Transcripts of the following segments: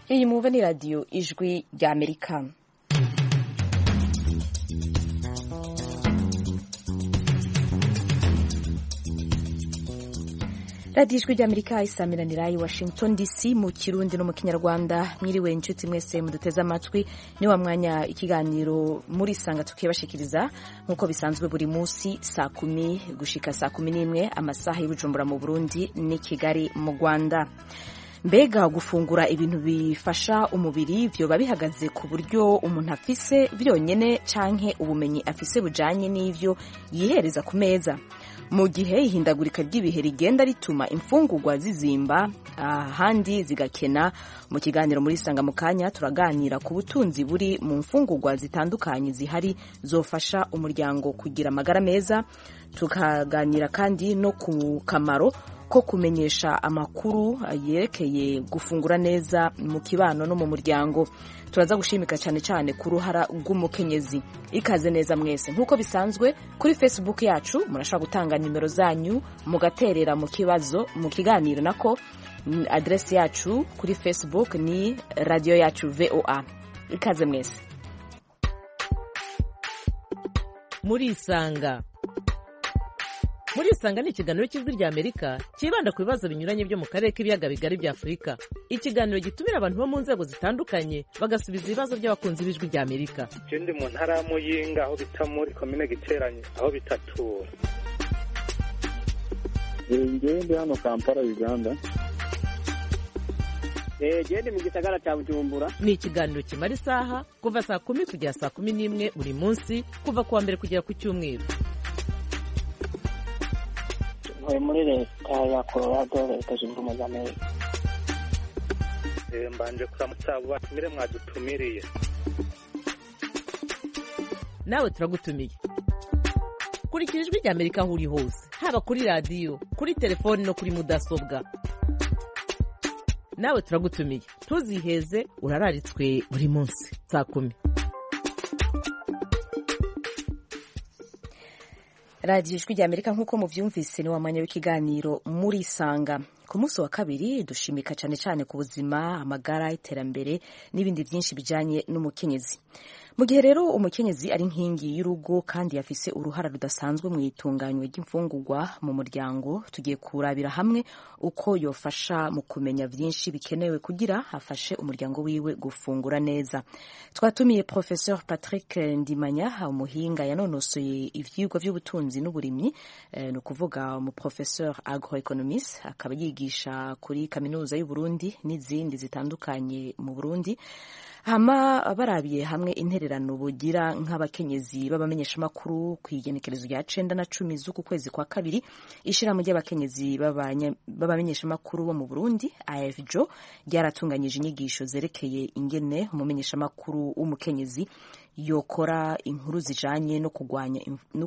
iyi mwumva ni radiyo ijwi ry'Amerika. radiyo ijwi ry'Amerika isamiranira i Washington DC mu Kirundi no mu Kinyarwanda. Mwiriwe inshuti mwese muduteze amatwi, ni wa mwanya ikiganiro muri sanga tukibashikiriza nk'uko bisanzwe buri munsi saa 10 gushika saa 11 amasaha y'Ubujumbura mu Burundi ni Kigali mu Rwanda. Mbega gufungura ibintu bifasha umubiri vyoba bihagaze ku buryo umuntu afise vyonyene canke ubumenyi afise bujanye n'ivyo yihereza ku meza? Mu gihe ihindagurika ry'ibihe rigenda rituma imfungurwa zizimba ahandi zigakena, mu kiganiro muri sanga mu kanya turaganira ku butunzi buri mu mfungurwa zitandukanye zihari zofasha umuryango kugira amagara meza. Tukaganira kandi no ku kamaro ko kumenyesha amakuru yerekeye gufungura neza mu kibano no mu muryango. Turaza gushimika cyane cyane ku ruhara rw'umukenyezi. Ikaze neza mwese. Nk'uko bisanzwe kuri Facebook yacu murashobora gutanga nimero zanyu mugaterera mu kibazo mu kiganiro, nako adresse yacu kuri Facebook ni radio yacu VOA. Ikaze mwese. Muri isanga ni ikiganiro cy'ijwi ry'Amerika kibanda ku bibazo binyuranye byo mu karere k'ibiyaga bigari bya Afurika. Ikiganiro gitumira abantu bo mu nzego zitandukanye bagasubiza ibibazo by'abakunzi b'ijwi ry'Amerika. Ndi mu ntara ya Muyinga aho bita muri komine Giteranye aho bitatura. Ndi hano Kampala, Uganda. Ndi mu gisagara cya Bujumbura. Ni ikiganiro kimara isaha kuva saa 10 kugera saa 11 buri munsi kuva kuwa mbere kugera ku cyumweru. Muri leta ya Colorado, leta zunze ubumwe za Amerika. Mbanje kuramutsa abo batumire mwadutumiriye. Nawe turagutumiye. Kurikira ijwi ry'Amerika aho uri hose, haba kuri radiyo, kuri telefoni no kuri mudasobwa. Nawe turagutumiye. Ntuziheze, urararitswe buri munsi saa 10. radiyo ijwi ry'Amerika nk'uko muvyumvise ni wa mwanya w'ikiganiro muri sanga. Ku munsi wa kabiri dushimika cyane cyane ku buzima, amagara, iterambere n'ibindi byinshi bijanye n'umukenyezi. Mu gihe rero umukenyezi ari nkingi y'urugo kandi yafise uruhara rudasanzwe mu itunganywa ry'imfungurwa mu muryango, tugiye kurabira hamwe uko yofasha mu kumenya byinshi bikenewe kugira afashe umuryango wiwe gufungura neza. Twatumiye Professeur Patrick Ndimanya, umuhinga yanonosoye ivyigwa by'ubutunzi n'uburimyi, no kuvuga mu professeur agroeconomist, akaba yigisha kuri kaminuza y'u Burundi n'izindi zitandukanye mu Burundi. Hama barabiye hamwe intererano bugira nk'abakenyezi b'abamenyesha makuru kwigenekerezo rya 9 na 10 z'uku kwezi kwa kabiri, ishirahamwe ry'abakenyezi b'abamenyesha makuru bo mu Burundi AFJO ryaratunganyije inyigisho zerekeye ingene umumenyesha makuru w'umukenyezi yokora inkuru zijanye no kugwanya no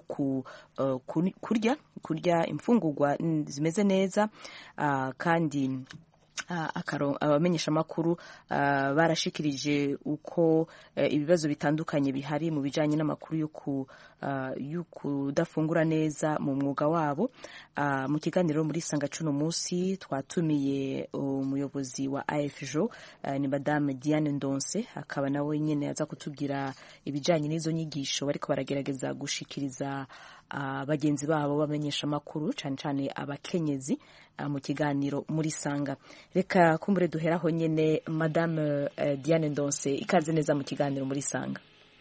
kurya imfungurwa zimeze neza, kandi abamenyesha makuru barashikirije uko ibibazo bitandukanye bihari mu bijanye n'amakuru yo kudafungura neza mu mwuga wabo. Mu kiganiro muri sanga cuno munsi twatumiye umuyobozi wa AFJO ni Madame Diane Ndonse, akaba nawe nyene aza kutubwira ibijanye n'izo nyigisho bariko baragerageza gushikiriza bagenzi babo bamenyesha makuru cyane cyane abakenyezi mu kiganiro muri sanga. Reka kumbure duheraho nyene Madame Diane Ndonse, ikaze neza mu kiganiro muri sanga.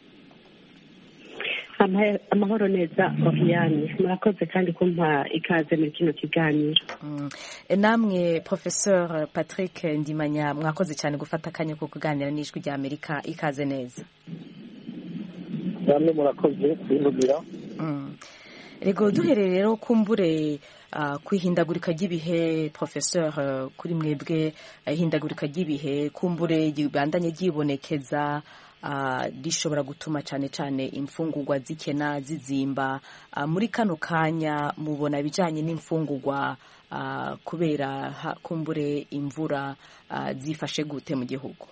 Amahoro neza Oriane, murakoze kandi kumpa ikaze muri kino kiganiro. Namwe Professeur Patrick Ndimanya, mwakoze cyane gufata akanya ko kuganira n'ijwi ry'Amerika, ikaze neza. Namwe murakoze kubivugira. Rego duherere rero kumbure kwihindagurika ry'ibihe Professeur, kuri mwebwe ihindagurika ry'ibihe kumbure gibandanye gibonekeza rishobora gutuma cyane cyane imfungurwa zikena zizimba. Muri kano kanya mubona ibijanye n'imfungurwa kubera kumbure imvura zifashe gute mu gihugu?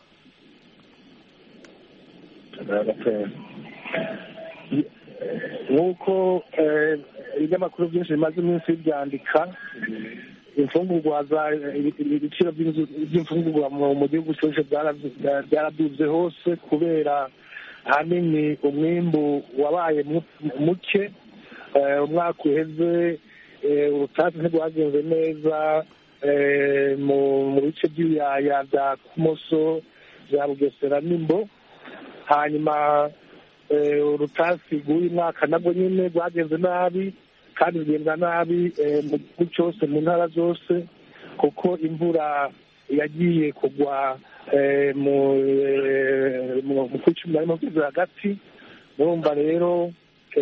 Nk'uko ibinyamakuru byinshi bimaze iminsi byandika, ibiciro by'imfungurwa mu gihugu cyose byaraduze hose kubera ahanini umwimbu wabaye muke. Umwaka uheze urutasi ntirwagenze neza mu bice by'ibiyaya bya Kumoso, bya Bugesera n'Imbo. Hanyuma urutasi rw'uyu mwaka nabwo nyine rwagenze nabi kandi rugenda nabi mu gihugu cyose, mu ntara zose, kuko imvura yagiye kugwa mu kw'icumi na rimwe kwezi hagati. Murumva rero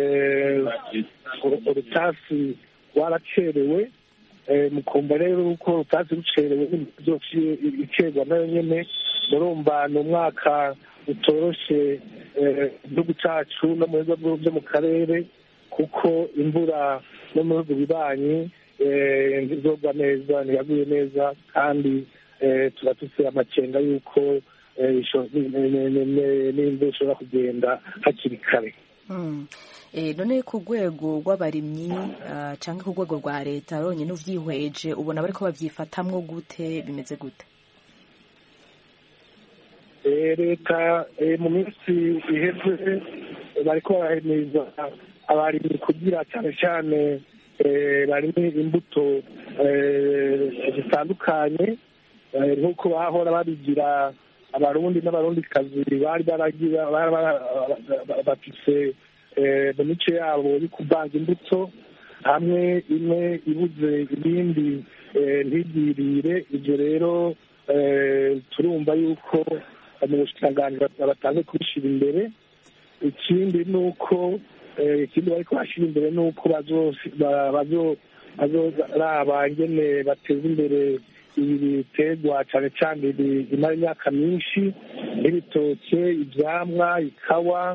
urutasi rwaracerewe, mukumva rero uko urutasi rucerewe icerwa nayo nyene. Murumva ni umwaka utoroshe igihugu cacu no mu bihugu byo mu karere, kuko imvura no mu bihugu bibanyi ntizogwa neza, ntiyaguye neza, kandi turatufite amakenga y'uko n'imvura ishobora kugenda hakiri kare. None ku rwego rw'abarimyi cyangwa ku rwego rwa leta ronyine uvyihweje ubona bariko babyifatamwo gute, bimeze gute? Leta mu minsi iheze bariko barahimiriza abarimyi kugira cyane cyane barime imbuto zitandukanye nk'uko bahora babigira abarundi n'abarundikazi bari bafise mu mico yabo yo kuvanga imbuto hamwe, imwe ibuze ibindi ntigirire. Ibyo rero turumva yuko mu bushikiranganji batangiye kubishyira imbere. Ikindi ni uko bariko bashyira imbere ni uko bazoraba ingene bateza imbere ibi biterwa cyane cyane bimara imyaka myinshi nk'ibitoke, ivyamwa, ikawa,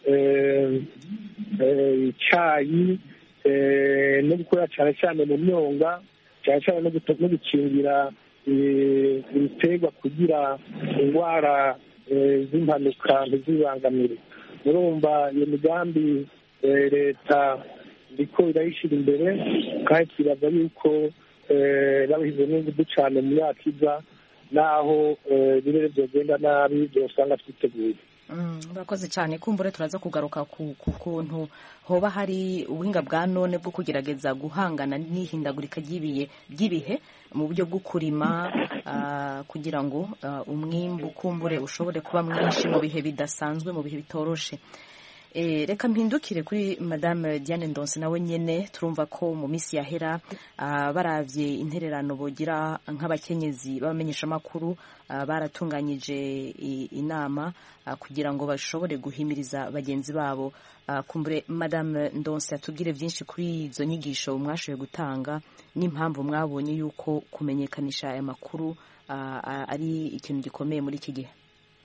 icayi, no gukora cyane cyane mu myonga, cyane cyane no gukingira ibiterwa kugira indwara z'impanuka ntizibangamire. Murumva iyo migambi leta iriko irayishyira imbere, kandi twibaza yuko babihize n'ingufu cyane mu myaka iza, naho ibirere byogenda nabi byosanga twiteguye. Murakoze cyane. Kumbure turaza kugaruka ku kuntu hoba hari ubuhinga bwa none bwo kugerageza guhangana n'ihindagurika ry'ibihe mu buryo bwo kurima kugira ngo umwimbu kumbure ushobore kuba mwinshi mu bihe bidasanzwe, mu bihe bitoroshe. Reka mpindukire kuri Madame Diane Ndonse, nawe nyene turumva ko mu misi yahera baravye intererano bogira nk'abakenyezi b'abamenyesha makuru baratunganyije inama kugira ngo bashobore guhimiriza bagenzi babo. Kumbure Madame Ndonse atubwire vyinshi kuri izo nyigisho mwashoboye gutanga n'impamvu mwabonye yuko kumenyekanisha aya makuru ari ikintu gikomeye muri iki gihe.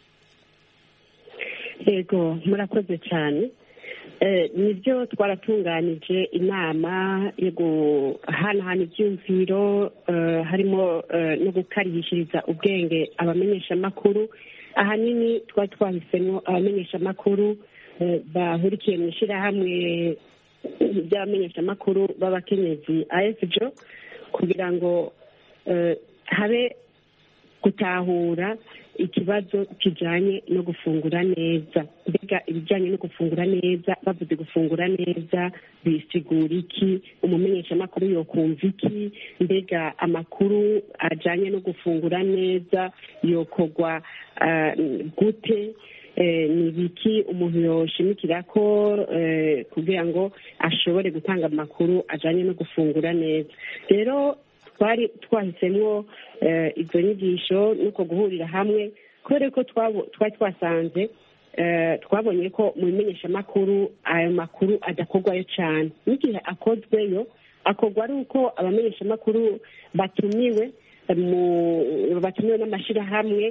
Yego, murakoze cyane. Nibyo twaratunganije inama yo guhanahana ibyumviro, harimo no gukarihishiriza ubwenge abamenyeshamakuru. Ahanini twari twahisemo abamenyeshamakuru bahurikiye mu ishyirahamwe ry'abamenyeshamakuru b'abakenyezi AFJO, kugira ngo habe gutahura ikibazo kijanye no gufungura neza. Mbega ibijyanye no gufungura neza, bavuze gufungura neza bisigura iki? Umumenyeshamakuru yokumva iki? Mbega amakuru ajanye no gufungura neza yokorwa gute? Ni biki umuntu yoshimikira ko kugira ngo ashobore gutanga amakuru ajanye no gufungura neza? Rero twari twahisemo izo nyigisho nuko guhurira hamwe, kubera ko twari twasanze twabonye ko mu bimenyeshamakuru ayo makuru adakorwayo cyane. N'igihe akozweyo akorwa ari uko abamenyeshamakuru batumiwe n'amashyirahamwe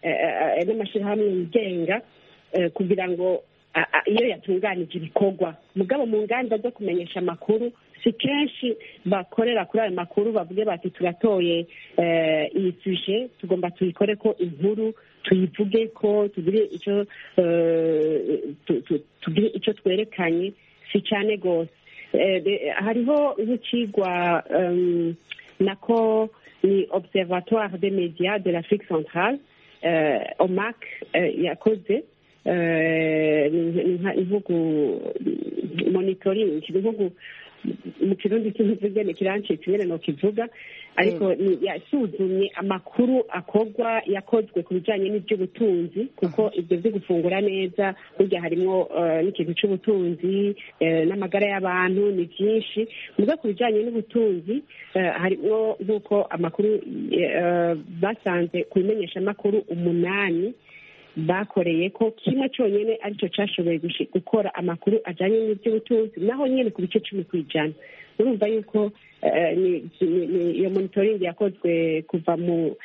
yigenga kugira ngo iyo yatunganije ibikorwa. Mugabo mu nganda zo kumenyesha amakuru si kenshi bakorera kuri ayo makuru, bavuge bati turatoye iyi suje tugomba tuyikore ko inkuru, tuyivuge ko tugire icyo twerekanye, si cyane rwose. Hariho nk'ikigwa nako ni observatoire des médias de l'Afrique centrale OMAC yakoze intugu monitoring intugu mu kirundi cy'uvuge ni kirancitse nyene no kivuga ariko yasuzumye amakuru yakozwe ku bijanye n'iby'ubutunzi kuko ibyo byo gufungura neza burya harimo n'ikintu cy'ubutunzi n'amagara y'abantu ni byinshi muga ku bijanye n'ubutunzi harimo nk'uko amakuru basanze kubimenyesha amakuru 8 bakoreye ko kimwe cyonyine aricyo cyashoboye gukora amakuru ajyanye n'iby'ubutunzi naho nyine ku bice 10%. urumva yuko iyo monitoring yakozwe kuva mu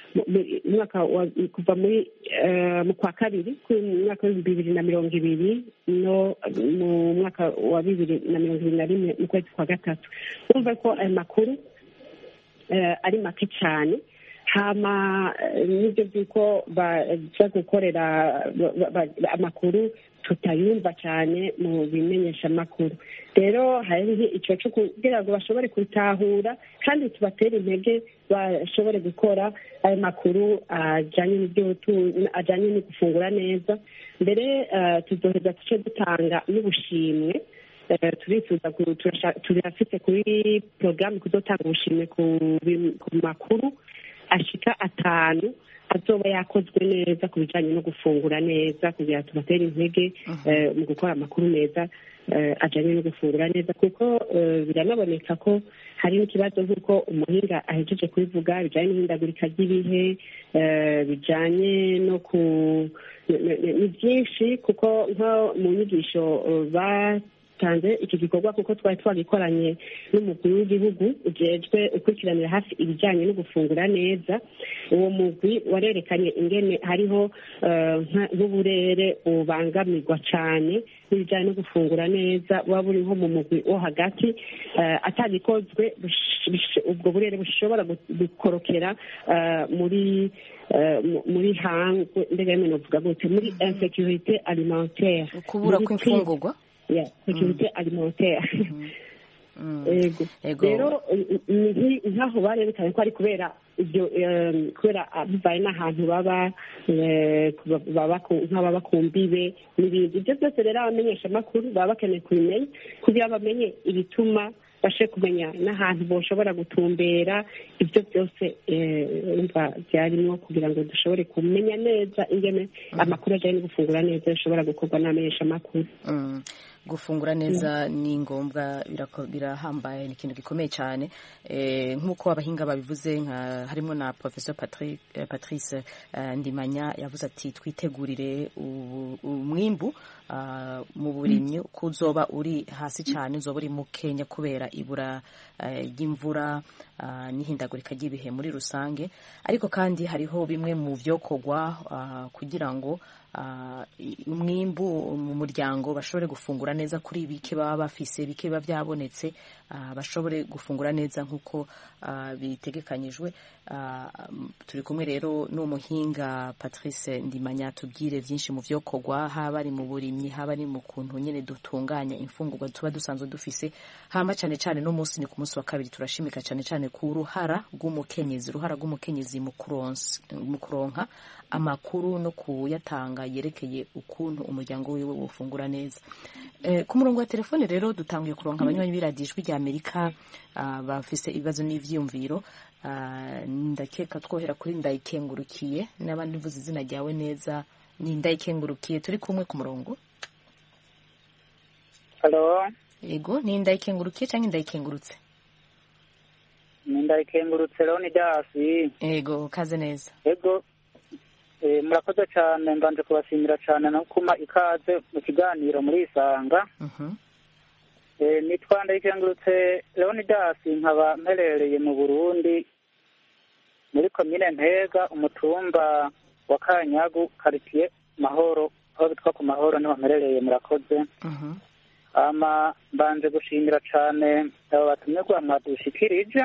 kwa kabiri ku mwaka wa 2020 no mu mwaka wa 2021 mu kwezi kwa gatatu. urumva ko ayo makuru ari make cyane hama n'ibyo by'uko baza gukorera amakuru tutayumva cyane mu bimenyesha amakuru. rero hari icyo cyo kugira ngo bashobore gutahura kandi tubatera intege bashobore gukora ayo makuru ajyanye n'iby'ubutunzi ajyanye no gufungura neza. mbere tuzoheza tuce dutanga n'ubushimwe turifuza turafite kuri porogaramu kuzotanga ubushimwe ku makuru ashika 5 azoba yakozwe neza ku bijanye no gufungura neza kugira tubatere intege mu gukora amakuru meza ajanye no gufungura neza kuko biranaboneka ko hari n'ikibazo nk'uko umuhinga ahejeje kubivuga bijanye n'ihindagurika ry'ibihe bijanye no ni byinshi kuko nko mu nyigisho tanze iki gikorwa kuko twari twagikoranye n'umukuru w'igihugu ujejwe ukurikiranira hafi ibijyanye no gufungura neza. uwo mugwi warerekanye ingene hariho nk'uburere bubangamirwa cyane n'ibijyanye no gufungura neza buba buri nko mu mugwi wo hagati atagikozwe ubwo burere bushobora gukorokera muri hanze ndege novuga gute muri insécurité alimentaire kubura kw'imfungurwa sécurité alimentaire. rero nkaho barerekanye ko ari kubera ibyo kubera bivaye n'ahantu baba nk'ababa ku mbibe n'ibindi. ibyo byose rero abamenyesha amakuru baba bakeneye kubimenya kugira bamenye ibituma bashe kumenya n'ahantu boshobora gutumbera. ibyo byose byarimo kugira ngo dushobore kumenya neza ingene amakuru ajyanye no gufungura neza bishobora gukorwa n'abamenyesha amakuru. gufungura neza ni ngombwa birahambaye ni ikintu gikomeye cyane nk'uko abahinga babivuze harimo na Professor Patrice Ndimanya yavuze ati twitegurire umwimbu mu burimyi ko uzoba uri hasi cyane uzoba uri mu Kenya kubera ibura ry'imvura n'ihindagurika ry'ibihe muri rusange. ariko kandi hariho bimwe mu byokorwa kugira ngo umwimbu mu muryango bashobore gufungura neza kuri bike baba bafise bike biba byabonetse bashobore gufungura neza nk'uko bitegekanyijwe. turi kumwe rero n'umuhinga Patrice Ndimanya tubwire byinshi mu byokorwa haba ari mu burimyi haba ari mu kuntu nyine dutunganya imfungurwa tuba dusanzwe dufise hama cyane cyane no munsi ni ku munsi wa kabiri turashimika cyane cyane ku ruhara rw'umukenyezi mu kuronka amakuru no kuyatanga yerekeye ukuntu umuryango wiwe ufungura neza. Ku murongo wa telefone rero dutangiye kuronka abanywanyi b'iradijwi rya Amerika bafise ibibazo n'ivyumviro. Ndakeka twohera kuri Ndayikengurukiye n'abandi mvuze izina ryawe neza. Ni Ndayikengurukiye turi kumwe ku murongo. Hello. Yego ni Ndayikengurukiye cyangwa Ndayikengurutse? Ni Ndayikengurutse Leonidas. Yego kaze neza. Yego murakoze cyane mbanje kubashimira cyane no kuma ikaze mu kiganiro muri Isanga. Nitwa Ndayikengurutse Leonidas nkaba mperereye mu Burundi muri komine Ntega umutumba wa Kanyagu quartier Mahoro aho bitwa ku Mahoro niho mperereye. murakoze. Mbanje gushimira cyane abo batumirwa mwadushikirije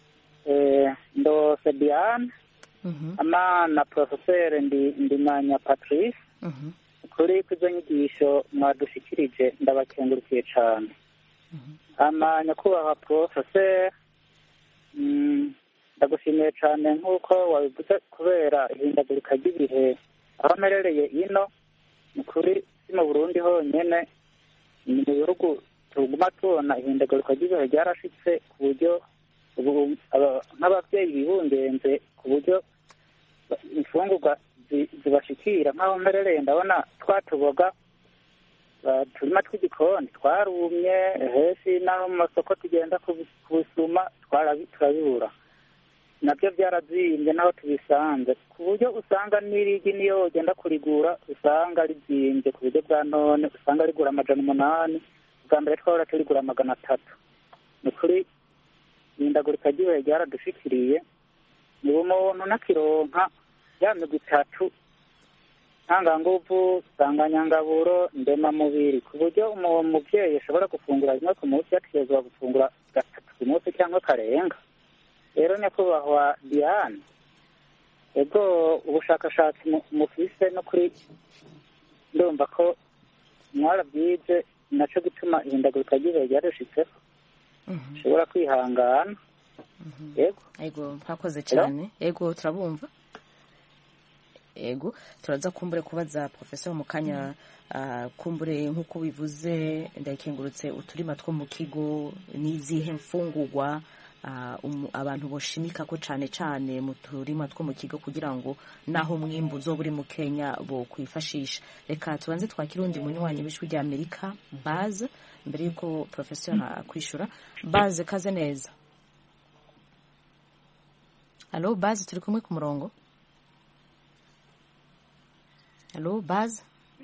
ndo Sebian na Professor Ndimanya Patrice kuri izo nyigisho mwadushikirije ndabakengurukiye cyane. Nyakubahwa Professor ndagushimiye cyane nk'uko wabivuze kubera ihindagurika ry'ibihe aho mperereye ino ni kuri si mu Burundi honyine ni mu bihugu tuguma tubona ihindagurika ry'ibihe ryarashitse ku buryo nk'ababyeyi bibungenze ku buryo imfungurwa zibashikira nk'aho mperereye ndabona twatuboga turima tw'igikoni twarumye hesi n'aho mu masoko tugenda kubisuma turabibura nabyo byarazimbye n'aho tubisanze ku buryo usanga n'irigi niyo ugenda kurigura usanga rizimbye ku buryo bwa none usanga rigura 800 bwa mbere twahora turigura 300 ni kuri ihindagurika ry'ibihe ryaradushikiriye ni umuntu nakironka ya migwi 3 ntanganguvu sanganyangaburo ndemamubiri ku buryo umubyeyi ashobora gufungura rimwe ku munsi yategerezwa gufungura 3 ku munsi cyangwa karenga rero nyakubahwa Diane ego ubushakashatsi mufise no kuri ndumva ko mwarabyize naco gutuma ihindagurika ry'ibihe ryarushitseho ushobora kwihangana ego mwakoze cyane ego turabumva ego turaza kumbure kubaza professor Mukanya kumbure nk'uko bivuze ndayikengurutse uturima two mu kigo n'izihe mfungurwa abantu boshimika ko cyane mu turima two mu kigo kugira ngo naho mwimbu uzoba uri mu Kenya bo kwifashisha reka tubanze twakirundi munywanyi bishwi rya Amerika Baz mbere yuko professor akwishura Baz kaze neza. Allo Baz turi kumwe ku murongo. Allo Baz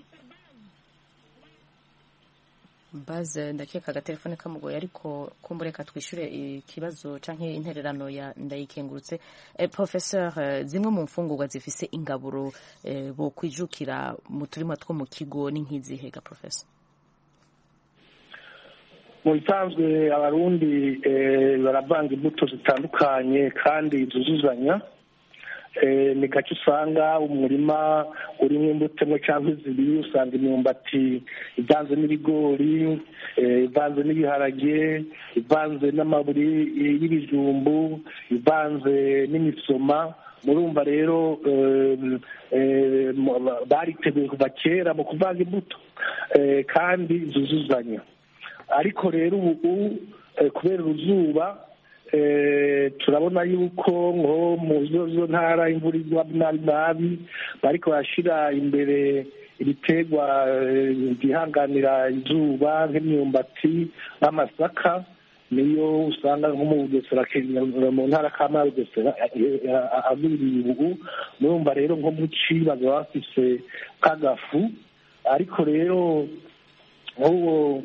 ndakeka agatelefone kamugoye ariko kumbureka twishure ikibazo canke intererano ya ndayikengurutse. Professeur zimwe mu mfungurwa zifise ingaburo bo kwijukira mu turima two mu kigo ni nk'izihega professor? Mu bisanzwe abarundi baravanga imbuto zitandukanye kandi zuzuzanya ni gake usanga umurima urimo imbuto imwe cyangwa zibiri usanga imyumbati ivanze n'ibigori ivanze n'ibiharage ivanze n'amaburi y'ibijumbu ivanze n'imisoma murumva rero bariteguye kuva kera mu kuvanga imbuto kandi zuzuzanya ariko rero ubu kubera uruzuba turabona yuko nko mu zo ntara imvura igwa nabi bariko barashira imbere ibiterwa byihanganira izuba nk'imyumbati n'amasaka niyo usanga nko mu Bugesera mu ntara kama Bugesera abiri ubu murumva rero nko mu ci baza bafise kagafu ariko rero nk'uwo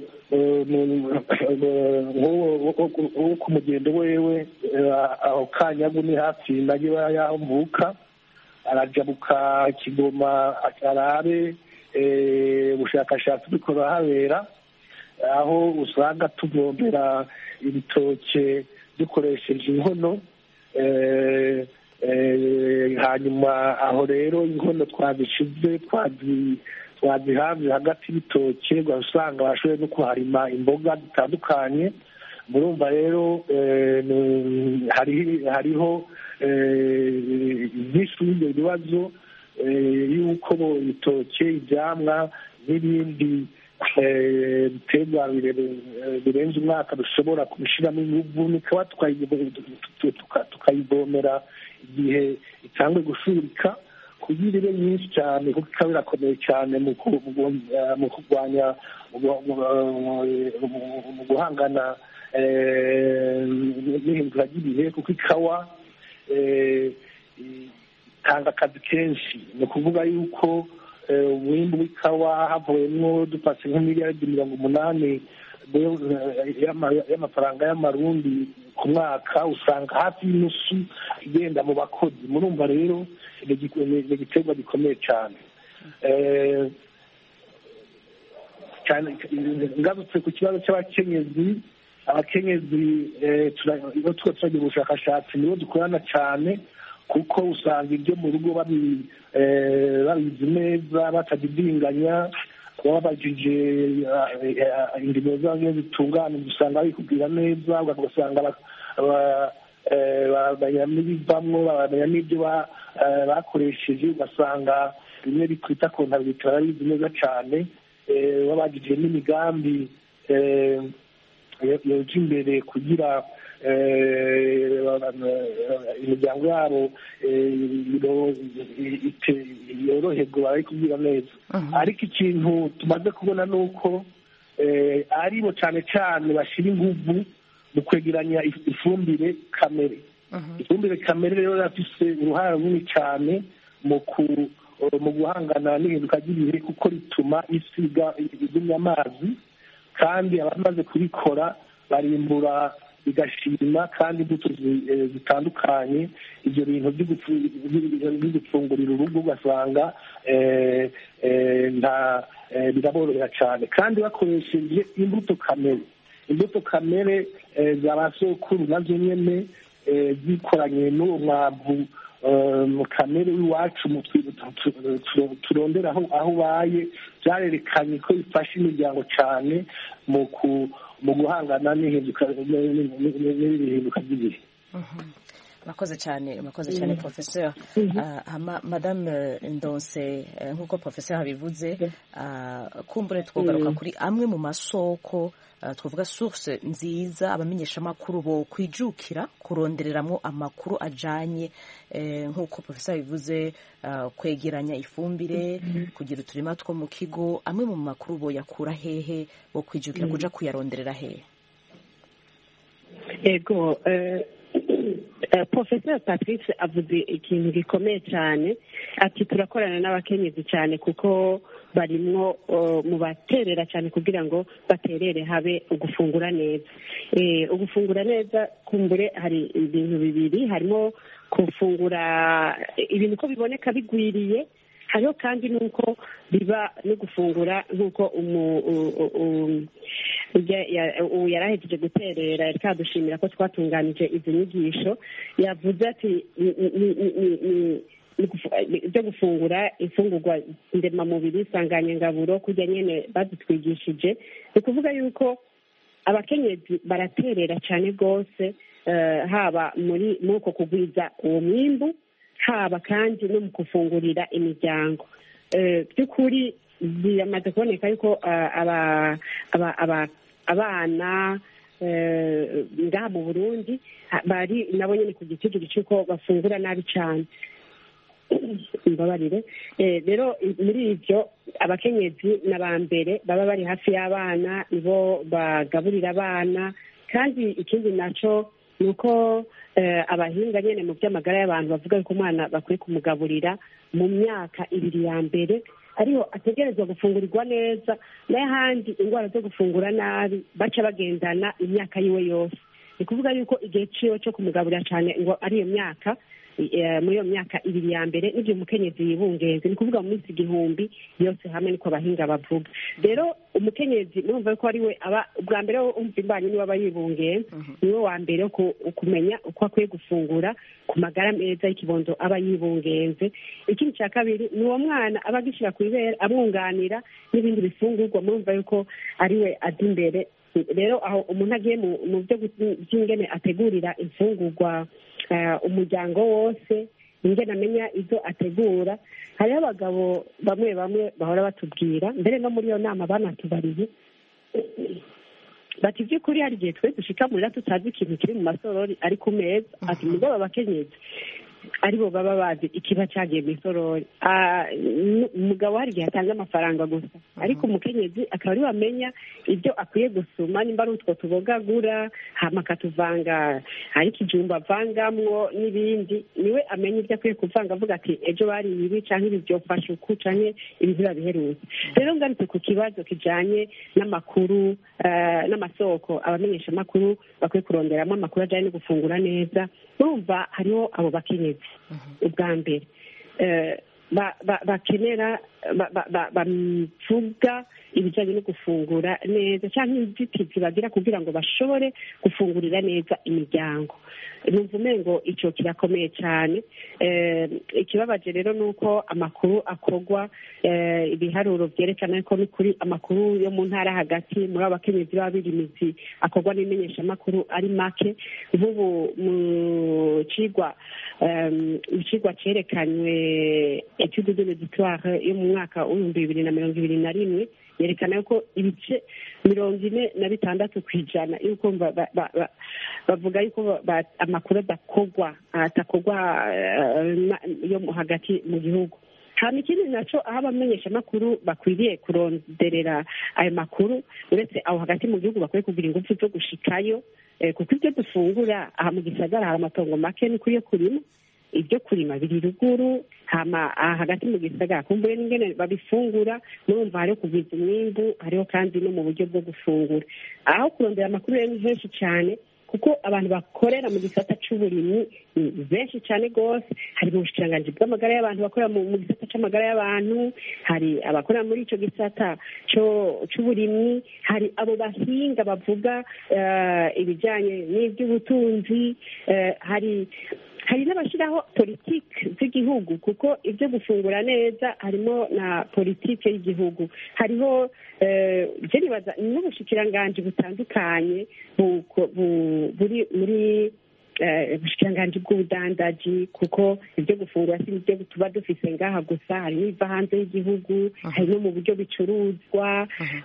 ku mugendo wewe aho Kanyagu ni hafi naje yaho mvuka arajabuka Kigoma arabe ubushakashatsi bikora habera aho usanga tuvombera ibitoke dukoresheje inkono hanyuma aho rero inkono twazishize twazihavye hagati y'ibitoke usanga bashoboye no kuharima imboga zitandukanye murumva rero hariho byinshi y'ibyo bibazo y'uko ibitoke ivyamwa n'ibindi biterwa birenze umwaka dushobora kubishiramo inguvu nikaba tukayivomera igihe itangwe gushurika kugira ibe nyinshi cyane kuko ikaba irakomeye cyane mu kurwanya mu guhangana n'ihindura ry'ibihe kuko ikawa itanga akazi kenshi ni ukuvuga yuko umwimbu w'ikawa havuyemo dupatse nk'imiliyaridi 80 y'amafaranga y'amarundi ku mwaka usanga hafi y'inusu igenda mu bakozi murumva rero ni igiterwa gikomeye cyane ngarutse ku kibazo cy'abakenyezi iyo tuba turagira ubushakashatsi nibo dukorana cyane kuko usanga ibyo mu rugo babizi neza batagidinganya babajije indimo zabo iyo zitunganije usanga babikubwira neza ugasanga baramenya n'ibivamwo baramenya n'ibyo bakoresheje, ugasanga bimwe bitwita kontabilite barabizi neza cyane, babagije n'imigambi yoja imbere kugira imiryango yabo yoroherwa barayikubwira neza. Ariko ikintu tumaze kubona ni uko aribo cyane cyane bashyira ingufu mu kwegeranya ifumbire kamere. Ifumbire kamere rero rafise uruhare runini cyane mu guhangana n'ihinduka ry'ibihe, kuko rituma isi igumya amazi, kandi abamaze kubikora barimbura bigashima, kandi imbuto zitandukanye. Ibyo bintu byo gufungurira urugo ugasanga biraborohera cyane, kandi bakoresheje imbuto kamere za ba sokuru nazo nyene zikoranye n'uwo mwavu kamere w'iwacu turondera aho ubaye, byarerekanye ko bifasha imiryango cyane mu guhangana n'ihinduka ry'ibihe. Murakoze cyane Professeur. Madame Ndonse, nk'uko Professeur abivuze, kumbure twogaruka kuri amwe mu masoko twavuga source nziza abamenyeshamakuru bo kwijukira kurondereramo amakuru ajanye, nk'uko Professeur abivuze, kwegeranya ifumbire, kugira uturima two mu kigo. Amwe mu makuru bo yakura hehe, bo kwijukira kuja kuyaronderera hehe? Ego, Professeur Patrice avuze ikintu gikomeye cyane, ati turakorana n'abakenyezi cyane kuko barimwo mu baterera cyane kugira ngo baterere habe ugufungura neza. Ugufungura neza kumbure hari ibintu bibiri, harimo gufungura ibintu ko biboneka bigwiriye, hariho kandi nuko biba no gufungura nk'uko yarahejeje guterera yari kadushimira ko twatunganije izi nyigisho, yavuze ati byo gufungura imfungurwa ndemamubiri nsanganyangaburo kurya nyene bazitwigishije. Ni ukuvuga yuko abakenyezi baraterera cyane rwose, haba muri uko kugwiza uwo mwimbu, haba kandi no mu gufungurira imiryango. By'ukuri biramaze kuboneka yuko abana ngaha mu Burundi bari nabo nyene ku giciro cy'uko bafungura nabi cyane. Mbabarire. Rero muri ibyo abakenyezi n'abambere baba bari hafi y'abana, nibo bagaburira abana, kandi ikindi naco nuko abahinga nyene mu by'amagara y'abantu bavuga yuko umwana bakwiye kumugaburira mu myaka 2 ya mbere, ariho ategerezwa gufungurirwa neza, n'ahandi indwara zo gufungura nabi baca bagendana imyaka yiwe yose. Ni kuvuga yuko igihe ciwe cyo kumugaburira cyane ngo ari iyo myaka, muri iyo myaka 2 ya mbere n'ibyo umukenyezi yibungenze, ni kuvuga mu minsi 1000 yose hamwe niko abahinga bavuga. Rero umukenyezi numva ko ari we aba ubwa mbere umva imbanyi niwe aba yibungenze, niwe wa mbere kumenya uko akwiye gufungura ku magara meza y'ikibondo aba yibungenze. Ikindi cya kabiri ni uwo mwana aba agishira ku ibere amwunganira n'ibindi bifungurwa, murumva yuko ari we azi imbere. Rero aho umuntu agiye mu byo by'ingene ategurira imfungurwa umuryango wose, ingene amenya izo ategura. Hariho abagabo bamwe bahora batubwira, mbere no muri iyo nama banatubariye, bati by'ukuri hari igihe twe dushika murira tutazi ikintu kiri mu masorori ari ku meza, ati mugabo abakenyezi aribo baba bazi ikiba cyagiye mu isorori. Umugabo hari igihe atanga amafaranga gusa, ariko umukenyezi akaba ari wamenya ibyo akwiye gusuma, nimba ari utwo tubogagura hama akatuvanga, hari ikijumba avangamwo n'ibindi, niwe amenya ibyo akwiye kuvanga, avuga ati ejo bari ibi canke ibi byofasha uku canke ibi birabiherutse. Rero ngarutse ku kibazo kijanye n'amakuru n'amasoko abamenyesha amakuru bakwiye kuronderamo amakuru ajanye no gufungura neza, urumva hariho abo bakenyezi ubwa mbere. bakenera bavuga ibijyanye no gufungura neza cyangwa inzitizi bagira kugira ngo bashobore gufungurira neza imiryango. numva umengo icyo kirakomeye cyane. Ikibabaje rero ni uko amakuru akorwa, ibiharuro byerekana ko ni kuri amakuru yo mu ntara hagati muri abo bakenyezi b'abirimizi akorwa n'imenyeshamakuru ari make. Nk'ubu mu cigwa cyerekanywe etude de l'auditoire yo mu mwaka w'ibihumbi 2021 yerekana ko ibice 46% yuko bavuga yuko amakuru atakorwa yo hagati mu gihugu. hama ikindi naco aho abamenyesha amakuru bakwiriye kuronderera ayo makuru uretse aho hagati mu gihugu bakwiye kugira ingufu zo gushikayo, kuko ibyo dufungura aha mu gisagara hari amatongo make ni kuriyo kurima, ibyo kurima biri ruguru, hama hagati mu gisagara kumbuye n'ingene babifungura murumva hariho kugwiza umwimbu, hariho kandi no mu buryo bwo gufungura. Aho kurondera amakuru rero ni henshi cyane, kuko abantu bakorera mu gisata c'uburimyi benshi cyane gose. Hari mu bushikiranganji bw'amagara y'abantu bakorera mu gisata c'amagara y'abantu, hari abakorera muri ico gisata c'uburimyi, hari abo bahinga bavuga ibijanye n'iby'ubutunzi, hari n'abashyiraho politiki z'igihugu, kuko ibyo gufungura neza harimo na politiki y'igihugu. Hariho nibaza n'ubushikiranganji butandukanye buri muri ubushikiranganji bw'ubudandaji, kuko ibyo gufungura si ibyo tuba dufise ngaha gusa, hari n'ibiva hanze y'igihugu, hari no mu buryo bicuruzwa.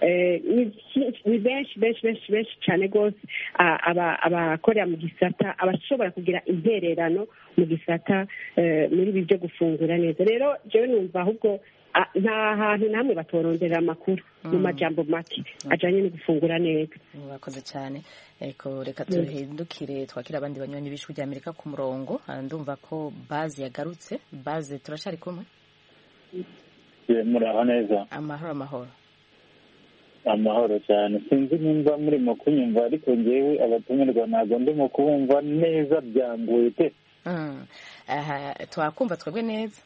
Ni benshi cyane rwose abakorera mu gisata, abashobora kugira intererano mu gisata muri ibi byo gufungura neza. Rero jewe numva ahubwo nta hantu namwe batoronderera amakuru mu majambo make ajanye no gufungura neza. Murakoze cyane. Reka tuhindukire twakira abandi banywanyi b'Ijwi ry'Amerika ku murongo. Ndumva ko Bazi yagarutse. Bazi, turashari kumwe? Muraho neza? Amahoro. Amahoro cyane. Sinzi nimba murimo kunyumva, ariko ngewe abatumirwa ntabwo ndimo kubumva neza, byangoye pe. Twakumva twebwe neza.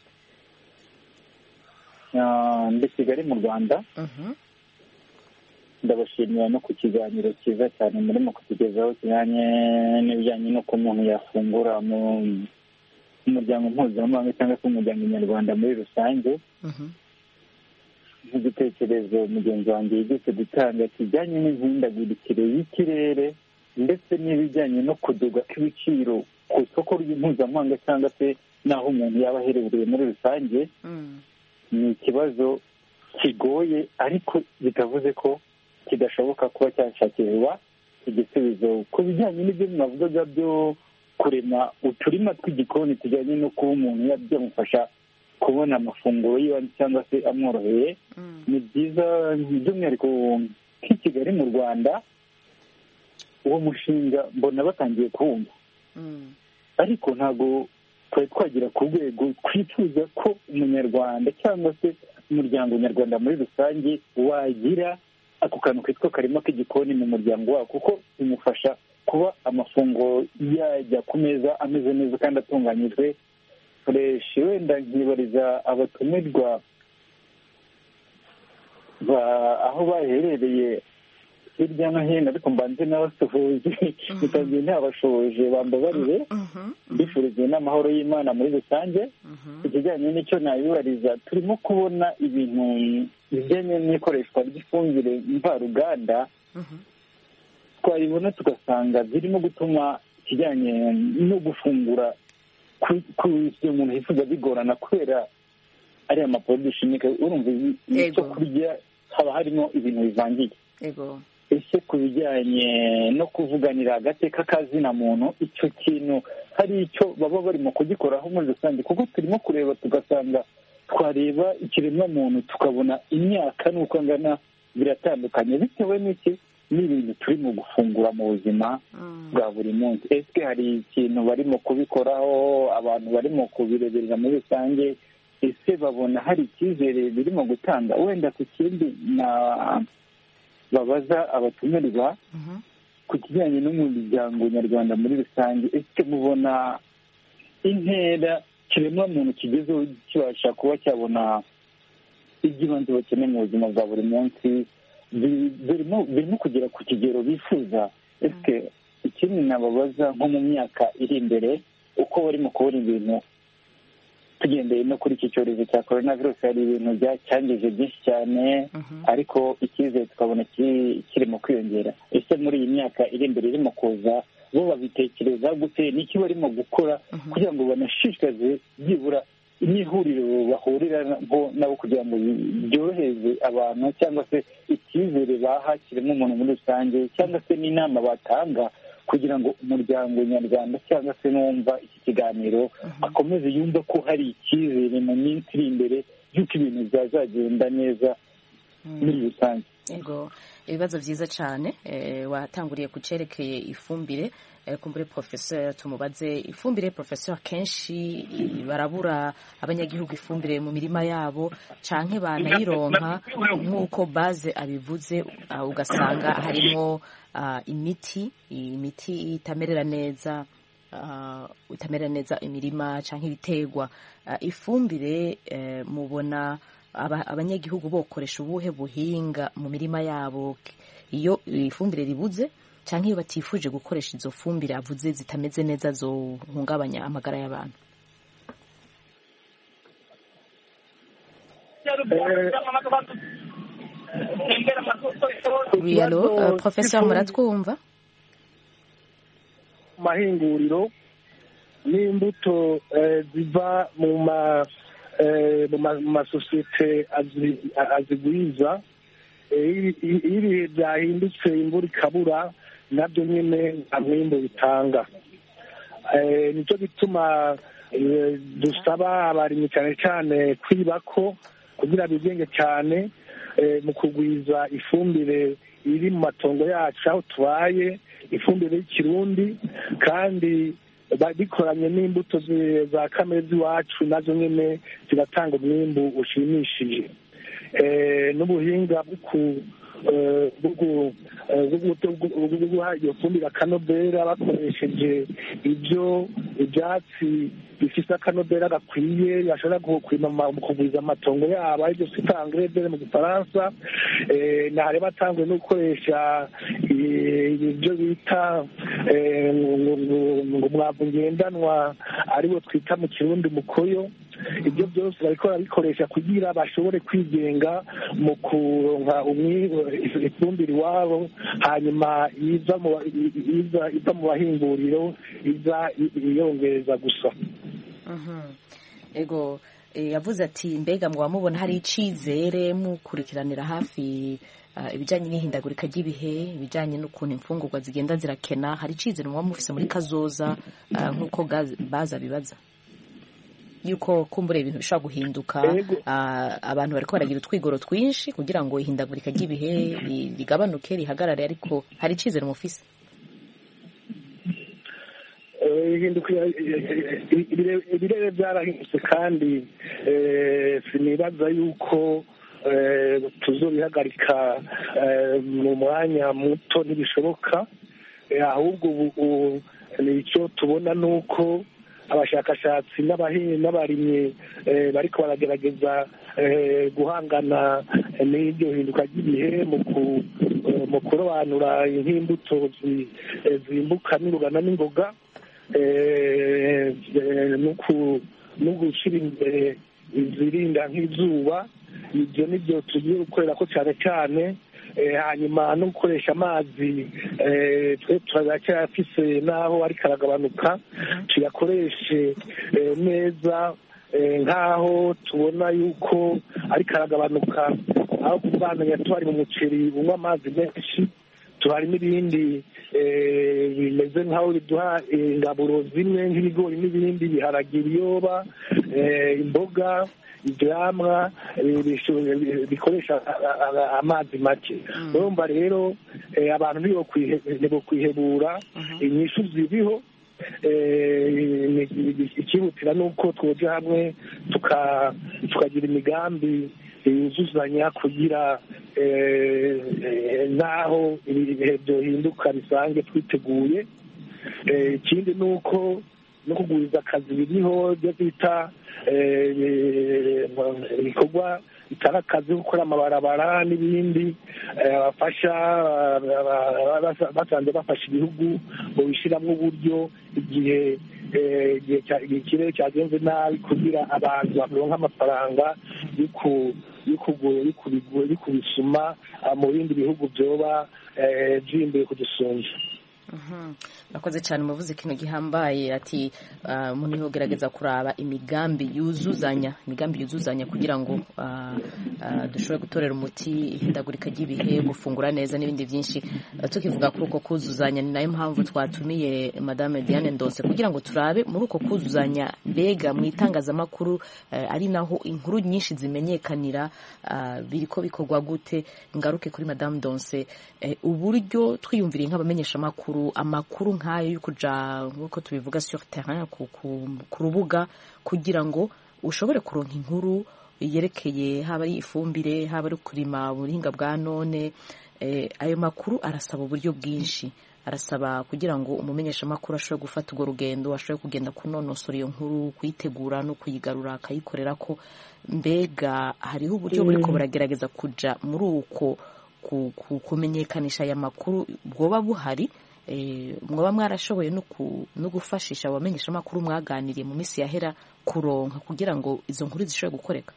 Ndi Kigali mu Rwanda. Ndabashimira no ku kiganiro cyiza cyane murimo kutugezaho kijyanye n'ibijyanye n'uko umuntu yafungura mu muryango mpuzamahanga cyangwa se umuryango nyarwanda muri rusange. Nk'igitekerezo mugenzi wanjye yigeze gutanga kijyanye n'imihindagurikire y'ikirere ndetse n'ibijyanye no kuduga kw'ibiciro ku isoko mpuzamahanga cyangwa se n'aho umuntu yaba aherereye muri rusange. Ni ikibazo kigoye, ariko bitavuze ko kidashoboka kuba cyashakirwa igisubizo. Ku bijyanye n'ibyo mwavugaga byo kurema uturima tw'igikoni tujyanye no kuba umuntu byamufasha kubona amafunguro y'ibanze cyangwa se amworoheye, ni byiza. By'umwihariko nk'i Kigali mu Rwanda uwo mushinga mbona batangiye kuwumva, ariko ntabwo twari twagera ku rwego twifuza ko umunyarwanda cyangwa se umuryango nyarwanda muri rusange wagira ako kantu kitwa karima k'igikoni mu muryango wawe, kuko bimufasha kuba amafunguro yajya ku meza ameze neza kandi atunganyijwe fureshi. Wenda nkibariza abatumirwa aho baherereye hirya no hino, ariko mbanze n'abasuhuje bitangiye ntabashoje, bambabarire. Mbifurije n'amahoro y'Imana muri rusange. Ikijyanye n'icyo nabibariza, turimo kubona ibintu bijyanye n'ikoreshwa ry'ifumbire mvaruganda, twabibona tugasanga birimo gutuma ikijyanye no gufungura ku umuntu yifuza bigorana, kubera ariya maporoduwi shimike. Urumva icyo kurya haba harimo ibintu bivangiye. Ese ku bijyanye no kuvuganira agateka k'azina muntu, icyo kintu hari icyo baba barimo kugikoraho muri rusange? Kuko turimo kureba tugasanga twareba ikiremwa muntu tukabona imyaka n'uko angana biratandukanye, bitewe n'iki n'ibintu turimo gufungura mu buzima bwa buri munsi. Ese hari ikintu barimo kubikoraho, abantu barimo kubireberera muri rusange? Ese babona hari icyizere birimo gutanga? Wenda ku kindi babaza abatumirwa ku kijyanye n'umuryango nyarwanda muri rusange, ese mubona intera ikiremwamuntu kigezeho kibasha kuba cyabona iby'ibanze bakeneye mu buzima bwa buri munsi birimo kugera ku kigero bifuza. ese ikindi nababaza nko mu myaka iri imbere uko barimo kubona ibintu tugendeye no kuri iki cyorezo cya coronavirus, hari ibintu cyangije byinshi cyane ariko icyizere tukabona kirimo kwiyongera. ese muri iyi myaka iri imbere irimo kuza bo babitekereza gute, n'iki barimo gukora kugira ngo banashishikaze byibura n'ihuriro bahurira nabo kugira ngo byorohereze abantu, cyangwa se icyizere baha kiremwamuntu muri rusange, cyangwa se n'inama batanga kugira ngo umuryango nyarwanda cyangwa se n'uwumva iki kiganiro akomeze yumva ko hari icyizere mu minsi iri imbere y'uko ibintu byazagenda neza muri rusange. Yego, ibibazo byiza cyane watanguriye ku cyerekeye ifumbire. Kumbure professeur tumubaze ifumbire. Professeur, kenshi barabura abanyagihugu ifumbire mu mirima yabo canke banayironka nk'uko base abivuze, ugasanga harimo imiti itamerera neza imirima canke ibitegwa. Ifumbire mubona abanyagihugu bokoresha ubuhe buhinga mu mirima yabo iyo ifumbire ribuze, canke iyo batifuje gukoresha izo fumbire avuze zitameze neza zohungabanya amagara y'abantu? Professeur, muratwumva? Mahinguriro n'imbuto ziva mu masosiyete azigwiza, iyo ibihe byahindutse imvura ikabura nabyo nyine nta mwimbo bitanga. Nicyo gituma dusaba abarimyi cyane cyane kwibako kugira bigenge cyane mu kugwiza ifumbire iri mu matongo yacu aho tubaye, ifumbire y'ikirundi, kandi bikoranye n'imbuto za kamere z'iwacu nazo nyine zigatanga umwimbu ushimishije. N'ubuhinga bwo guha iyo fumbire akanovera bakoresheje ibyatsi bifite akanovera gakwiye bashobora kurima mu kugwiza amatongo yabo, aribyo twita engrais mu gifaransa. ntare batanguye no gukoresha ibyo bita umwavu ngendanwa ariwo twita mu kirundi mukoyo. ibyo byose bariko barabikoresha kugira bashobore kwigenga mu kuronka ifumbire iwabo, hanyuma iva mu bahinguriro iza iyongereza gusa. Ego, yavuze ati mbega muba mubona hari icizere mukurikiranira hafi ibijyanye n'ihindagurika ry'ibihe, ibijyanye n'ukuntu imfungurwa zigenda zirakena, hari icizere muba mufise muri kazoza nk'uko baza bibaza yuko kumbura ibintu bishobora guhinduka, abantu bariko baragira utwigoro twinshi kugira ngo ihindagurika ry'ibihe rigabanuke rihagarare, ariko hari icizere mufise? ibirere byarahindutse kandi sinibaza yuko tuzobihagarika mu mwanya muto, ntibishoboka. ahubwo ubu icyo tubona ni uko abashakashatsi n'abarimyi bariko baragerageza guhangana n'iryo hinduka ry'ibihe mu kurobanura nk'imbuto zimbuka n'urugana n'ingoga, no gushyira imbere izirinda nk'izuba. ibyo nibyo tugiye gukorera ko cyane cyane, hanyuma no gukoresha amazi twe turacyafise n'aho ariko aragabanuka, tuyakoreshe neza nk'aho tubona yuko ariko aragabanuka, aho kuvana twari mu muceri unywa amazi menshi, tuhari n'ibindi bimeze nk'aho biduha ingaburo zimwe nk'ibigori n'ibindi, biharage, ibiyoba, imboga, ibyamwa bikoresha amazi make. urumva rero abantu ntibokwihebura, inyishu ziriho. ikihutira ni uko twoja hamwe tukagira imigambi yuzuzanya kugira n'aho ibihe byohinduka bisange twiteguye. ikindi ni uko no kugwiza akazi biriho byo bita ibikorwa bitari akazi, gukora amabarabara n'ibindi, bafasha basanze bafasha ibihugu mu bishyiramo uburyo igihe ikirere cyagenze nabi, kugira abantu baronka amafaranga yo kubisuma mu bindi bihugu byoba byimbuye kudusumba. Nakoze cyane muvuze ikintu gihambaye ati umuntu yogerageza kuraba imigambi yuzuzanya kugira ngo dushobore gutorera umuti ihindagurika ry'ibihe, gufungura neza n'ibindi byinshi. Tukivuga kuri uko kuzuzanya, ni nayo mpamvu twatumiye Madame Diane Ndonse kugira ngo turabe muri uko kuzuzanya mbega mu itangazamakuru ari naho inkuru nyinshi zimenyekanira, biriko bikorwa gute. Ngaruke kuri Madame Ndonse, uburyo twiyumviriye nk'abamenyesha amakuru nk'ayo yo kuja nk'uko tubivuga sur terrain ku rubuga, kugira ngo ushobore kuronka inkuru yerekeye haba ari ifumbire, haba ari kurima ubuhinga bwa none. Ayo makuru arasaba uburyo bwinshi, arasaba kugira ngo umumenyesha amakuru ashobore gufata urwo rugendo, ashobore kugenda kunonosora iyo nkuru, kuyitegura no kuyigarura akayikorera ko. Mbega hariho uburyo buriko buragerageza kuja muri uko kumenyekanisha aya makuru bwoba buhari? Mwaba mwarashoboye no gufashisha abamenyesha amakuru mwaganiriye mu minsi yahera kuronka kugira ngo izo nkuru zishobore gukoreka?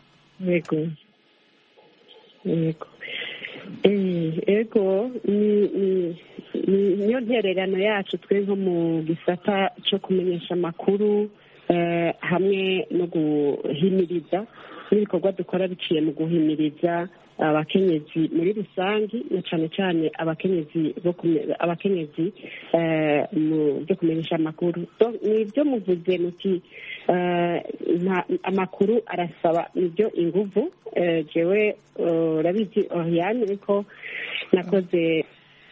Ego niyo ntererano yacu twe nko mu gisata cyo kumenyesha amakuru, hamwe no guhimiriza n'ibikorwa dukora biciye mu guhimiriza abakenyezi muri rusange, na cyane cyane abakenyezi mu byo kumenyesha amakuru. Ni ibyo muvuze muti amakuru arasaba nibyo inguvu. Jewe urabizi Oriane, ariko nakoze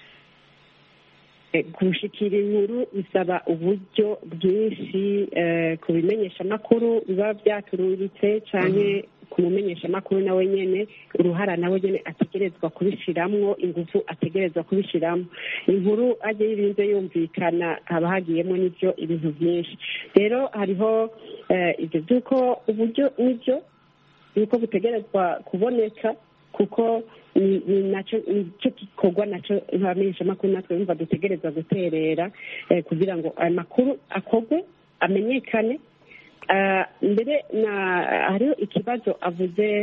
gushikira inkuru bisaba uburyo bwinshi ku bimenyesha amakuru biba byatururitse, cyane ku mumenyesha amakuru nawe nyene uruhara nawe nyene ategerezwa kubishiramwo, ingufu ategerezwa kubishiramwo. Inkuru aje yirinze yumvikana, haba hagiyemo n'ibyo ibintu byinshi. Rero hariho ibyo by'uko uburyo n'ibyo yuko butegerezwa kuboneka, kuko nicyo gikorwa nacyo nk'abamenyesha amakuru natwe yumva dutegereza guterera kugira ngo aya makuru akorwe, amenyekane. Mbere hariho ikibazo avuze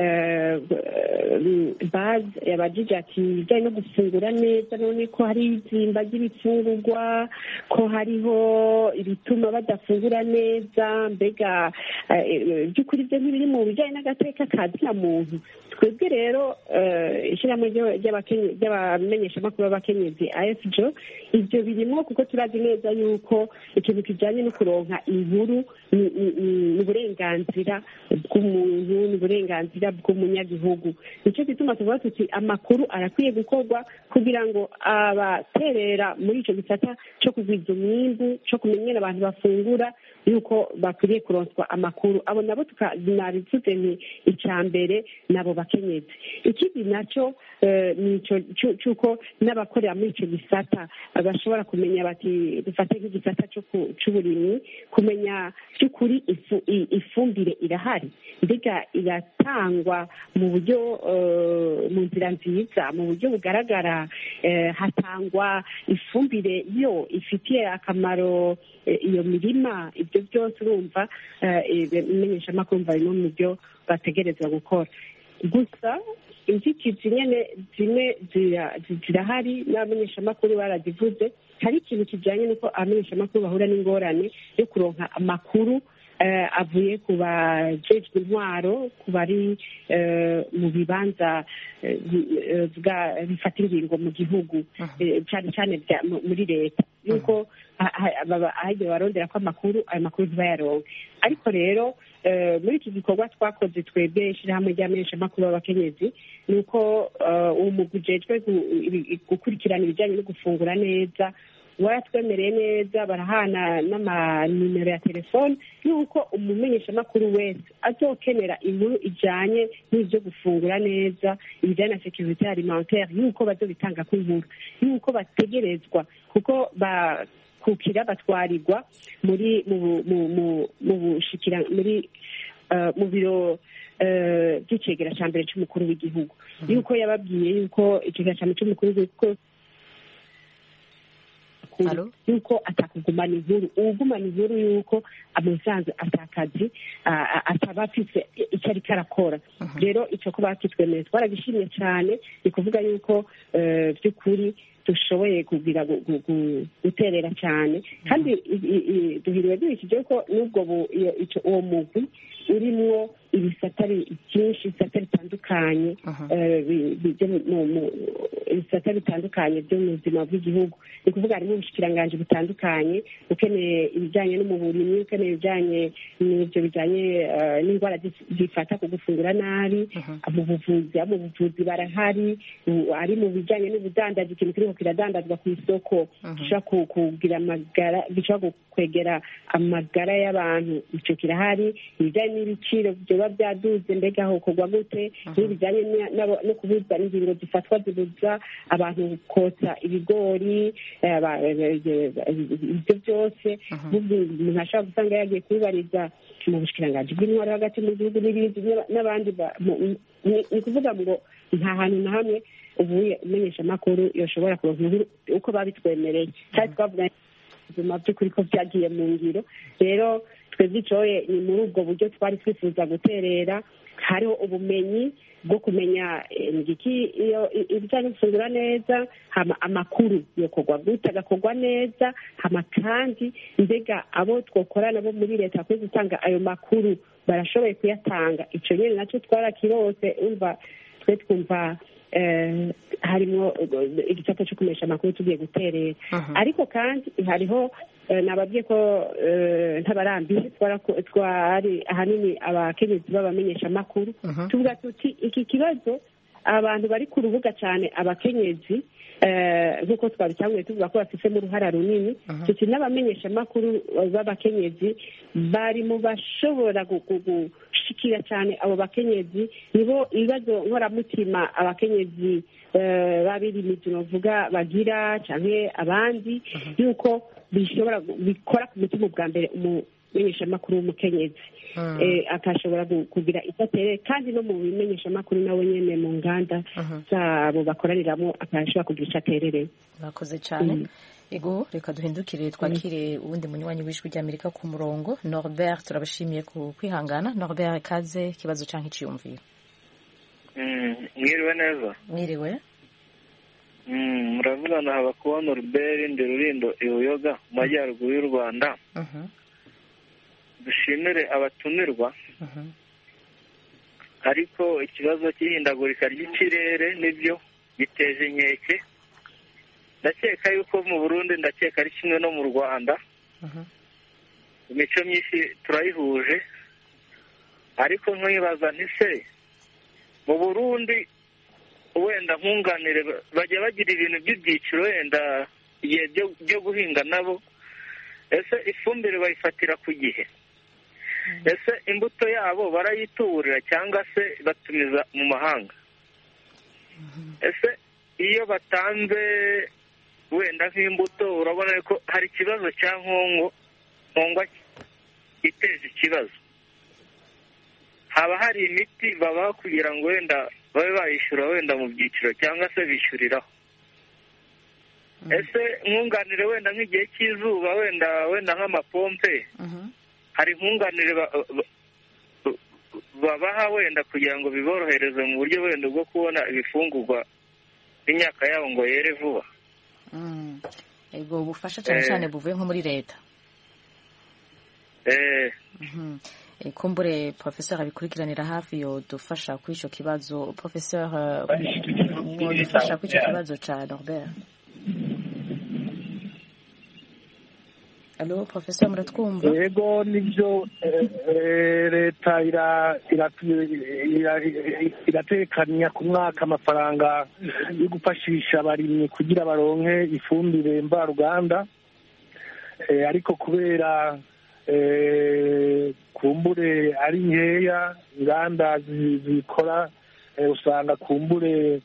bazi yabajije ati ibijyanye no gufungura neza, none ko hari izimba ry'ibifungurwa, ko hariho ibituma badafungura neza. Mbega by'ukuri ibyo ntibiri mu bijyanye n'agateka ka zina muntu. Twebwe rero ishyirahamwe ry'abamenyeshamakuru b'abakenyezi AFJO, ibyo birimo, kuko turazi neza yuko ikintu kijyanye no kuronka inkuru ni uburenganzira bw'umuntu, ni uburenganzira bw'umunyagihugu. Nicyo gituma tuvuga tuti amakuru arakwiye gukorwa kugira ngo abaterera muri icyo gisata cyo kugwiza umwimbu, cyo kumenyera abantu bafungura, yuko bakwiriye kuronswa amakuru. Abo nabo nabivuze ni icya mbere, nabo bakenyezi. Ikindi nacyo ni cy'uko n'abakorera muri icyo gisata bashobora kumenya bati, dufate nk'igisata cy'uburimyi, kumenya by'ukuri ifumbire irahari, mbega iratangwa mu buryo, mu nzira nziza, mu buryo bugaragara, hatangwa ifumbire yo ifitiye akamaro iyo mirima. Ibyo byose urumva imenyeshamakuru barimo mu byo bategerezwa gukora. Gusa inzitizi nyine zimwe zirahari, n'abamenyeshamakuru barazivuze. Hari ikintu kijyanye n'uko abamenyeshamakuru bahura n'ingorane yo kuronka amakuru avuye ku bajejwe intwaro, ku bari mu bibanza bifata ingingo mu gihugu, cyane cyane muri leta, yuko ahagiye barondera ko amakuru, ayo makuru ntibayaronke. Ariko rero muri iki gikorwa twakoze twebwe ishyirahamwe ry'abamenyeshamakuru b'abakenyezi, ni uko uwo mugwi ujejwe gukurikirana ibijyanye no gufungura neza waratwemereye neza barahana n'amanimero ya telefone yuko umumenyeshamakuru wese azokenera inkuru ijanye n'ibyo gufungura neza ibijyanye na sécurité alimentaire yuko bazobitanga ku nkuru yuko bategerezwa kuko bakukira batwarirwa muri mu biro by'icegera cya mbere cy'umukuru w'igihugu yuko yababwiye yuko icegera cya mbere cy'umukuru w'igihugu yuko atakugumana inkuru uwugumana inkuru yuko amusanze atakazi ataba afise icyo ariko arakora rero icyo ko bakitwemereye twaragishimye cyane ni kuvuga yuko by'ukuri dushoboye kugira guterera cyane kandi duhiriwe duhishije ko n'ubwo uwo mugwi urimwo ibisata byinshi ibisata bitandukanye ibisata bitandukanye byo mu buzima bw'igihugu ni ukuvuga harimo ubushikiranganji butandukanye ukeneye ibijyanye n'umuburimyi ukeneye ibijyanye n'ibyo bijyanye n'indwara zifata ku gufungura nabi mu buvuzi barahari ari mu bijyanye n'ubudandaji ikintu kiriko kiradandazwa ku isoko gishobora kugira amagara gishobora kwegera amagara y'abantu icyo kirahari ibijyanye n'ibiciro byoba byaduze mbega hokorwa gute n'ibijyanye no kubuza ingingo zifatwa zibuza abantu kotsa ibigori ibyo byose umuntu ashobora gusanga yagiye kubibariza mu bushikiranganji bw'intwaro hagati mu gihugu n'ibindi n'abandi ni kuvuga ngo nta hantu na hamwe ubuye umenyeshamakuru yoshobora kuronka inkuru uko babitwemereye kandi twavuga ubuzima by'ukuri ko byagiye mu ngiro rero twebwe icoye ni muri ubwo buryo twari twifuza guterera hariho ubumenyi bwo kumenya iyo ibijyanye no gufungura neza amakuru yokorwa gute agakorwa neza kandi mbega abo twokorana bo muri leta bakwiye gutanga ayo makuru barashoboye kuyatanga icyo nyine nacyo twarakirose umva twe twumva harimo igisata cyo kumenyesha amakuru tugiye guterera ariko kandi hariho nababwiye ko ntabarambiye twari ahanini abakenyezi b'abamenyesha amakuru tuvuga tuti iki kibazo abantu bari ku rubuga cyane abakenyezi nk'uko twabitanguye tuvuga ko bafitemo uruhara runini tuti n'abamenyesha amakuru b'abakenyezi bari mu bashobora gushikira cyane abo bakenyezi nibo ibibazo nkoramutima abakenyezi babirimizi bavuga bagira cyangwa abandi yuko bishobora bikora ku mutima bwa mbere umumenyeshamakuru w'umukenyezi akashobora kugira itatere kandi no mu bimenyeshamakuru nawe nyine mu nganda zabo bakoraniramo akashobora kugira icyo aterereye. Murakoze cyane. Ego reka duhindukire twakire ubundi munywanyi w'ijwi ry'Amerika ku murongo. Norbert, turabashimiye ku kwihangana. Norbert, kaze ikibazo cyangwa icyiyumviro. Mwiriwe neza. Mwiriwe. Muravugana haba kuba Norbert ndi Rurindo Ibuyoga mu majyaruguru y'u Rwanda. Dushimire abatumirwa. Ariko ikibazo cy'ihindagurika ry'ikirere nibyo giteje inkeke. Ndakeka yuko mu Burundi ndakeka ari kimwe no mu Rwanda. Imico myinshi turayihuje. Ariko nkibaza nti se mu Burundi wenda nkunganire bajya bagira ibintu by'ibyiciro wenda igihe byo guhinga nabo. Ese ifumbire bayifatira ku gihe? Ese imbuto yabo barayituburira cyangwa se batumiza mu mahanga? Ese iyo batanze wenda nk'imbuto urabona ko hari ikibazo cya nkongwa iteje ikibazo. Haba hari imiti babaha kugira ngo wenda babe bayishyura wenda mu byiciro cyangwa se bishyuriraho. Ese nkunganire wenda nk'igihe cy'izuba wenda nk'amapompe hari nkunganire babaha wenda kugira ngo biborohereze mu buryo wenda bwo kubona ibifungurwa n'imyaka yabo ngo yere vuba. Ego bufasha cyane cyane buvuye nko muri leta. Kumbure professeur abikurikiranira hafi yo dufasha kuri ico kibazo. Professeur dufasha kuri ico kibazo ca Norbert. alo professeur muratwumva? yego nibyo leta iratekanya ku mwaka amafaranga yo gufashisha abarimyi kugira baronke ifumbire mvaruganda, ariko kubera kumbure ari nkeya inganda zikora, usanga kumbure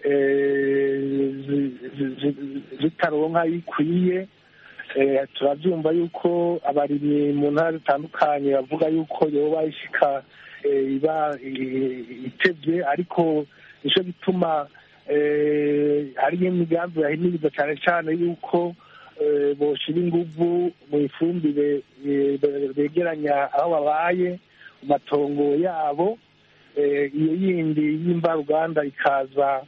zitaronka ikwiye. Turabyumva yuko abarimyi mu ntara zitandukanye bavuga yuko yoba ishika iba itevye, ariko nico gituma hariyo imigambi yahimiriza cyane cyane yuko boshira inguvu mu ifumbire begeranya aho babaye mu matongo yabo, iyo yindi y'imvaruganda ikaza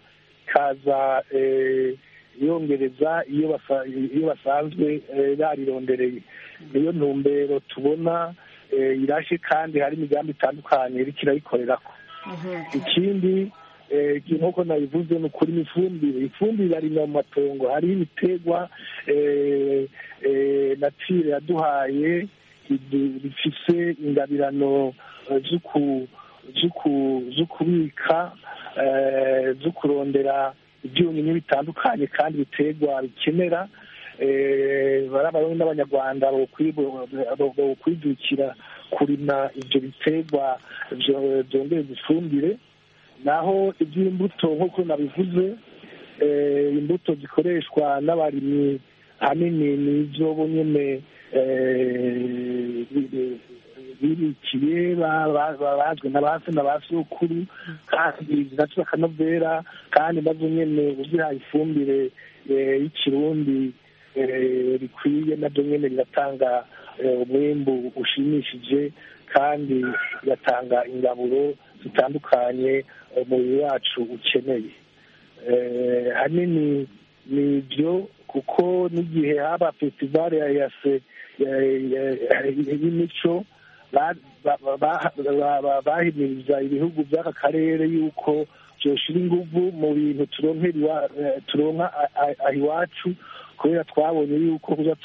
yongereza iyo basanzwe barirondereye. niyo ntumbero tubona irashe, kandi hari imigambi itandukanye iriko irayikorerako. ikindi nk'uko nabivuze ni ukuri ifumbire barimira mu matongo. hariho ibiterwa natire yaduhaye bifise ingabirano zo kubika, zo kurondera ibyunyunyu bitandukanye kandi ibiterwa bikenera. barabayeho n'abanyarwanda bokwijukira kurima ibyo biterwa byongereza ifumbire. naho iby'imbuto nk'uko nabivuze, imbuto zikoreshwa n'abarimyi ahanini n'ibyo bonyine bibikiye bazwi na ba se na ba sokuru, kandi zinatura akanovera, kandi nazo nyene uzihaye ifumbire y'ikirundi rikwiye, nabyo nyene biratanga umwimbu ushimishije, kandi bigatanga ingaburo zitandukanye umubiri wacu ukeneye. hanini ni ibyo, kuko n'igihe haba festivale y'imico bahimiriza ibihugu by'aka karere yuko byoshira inguvu mu bintu turonka aha iwacu, kubera twabonye yuko kuza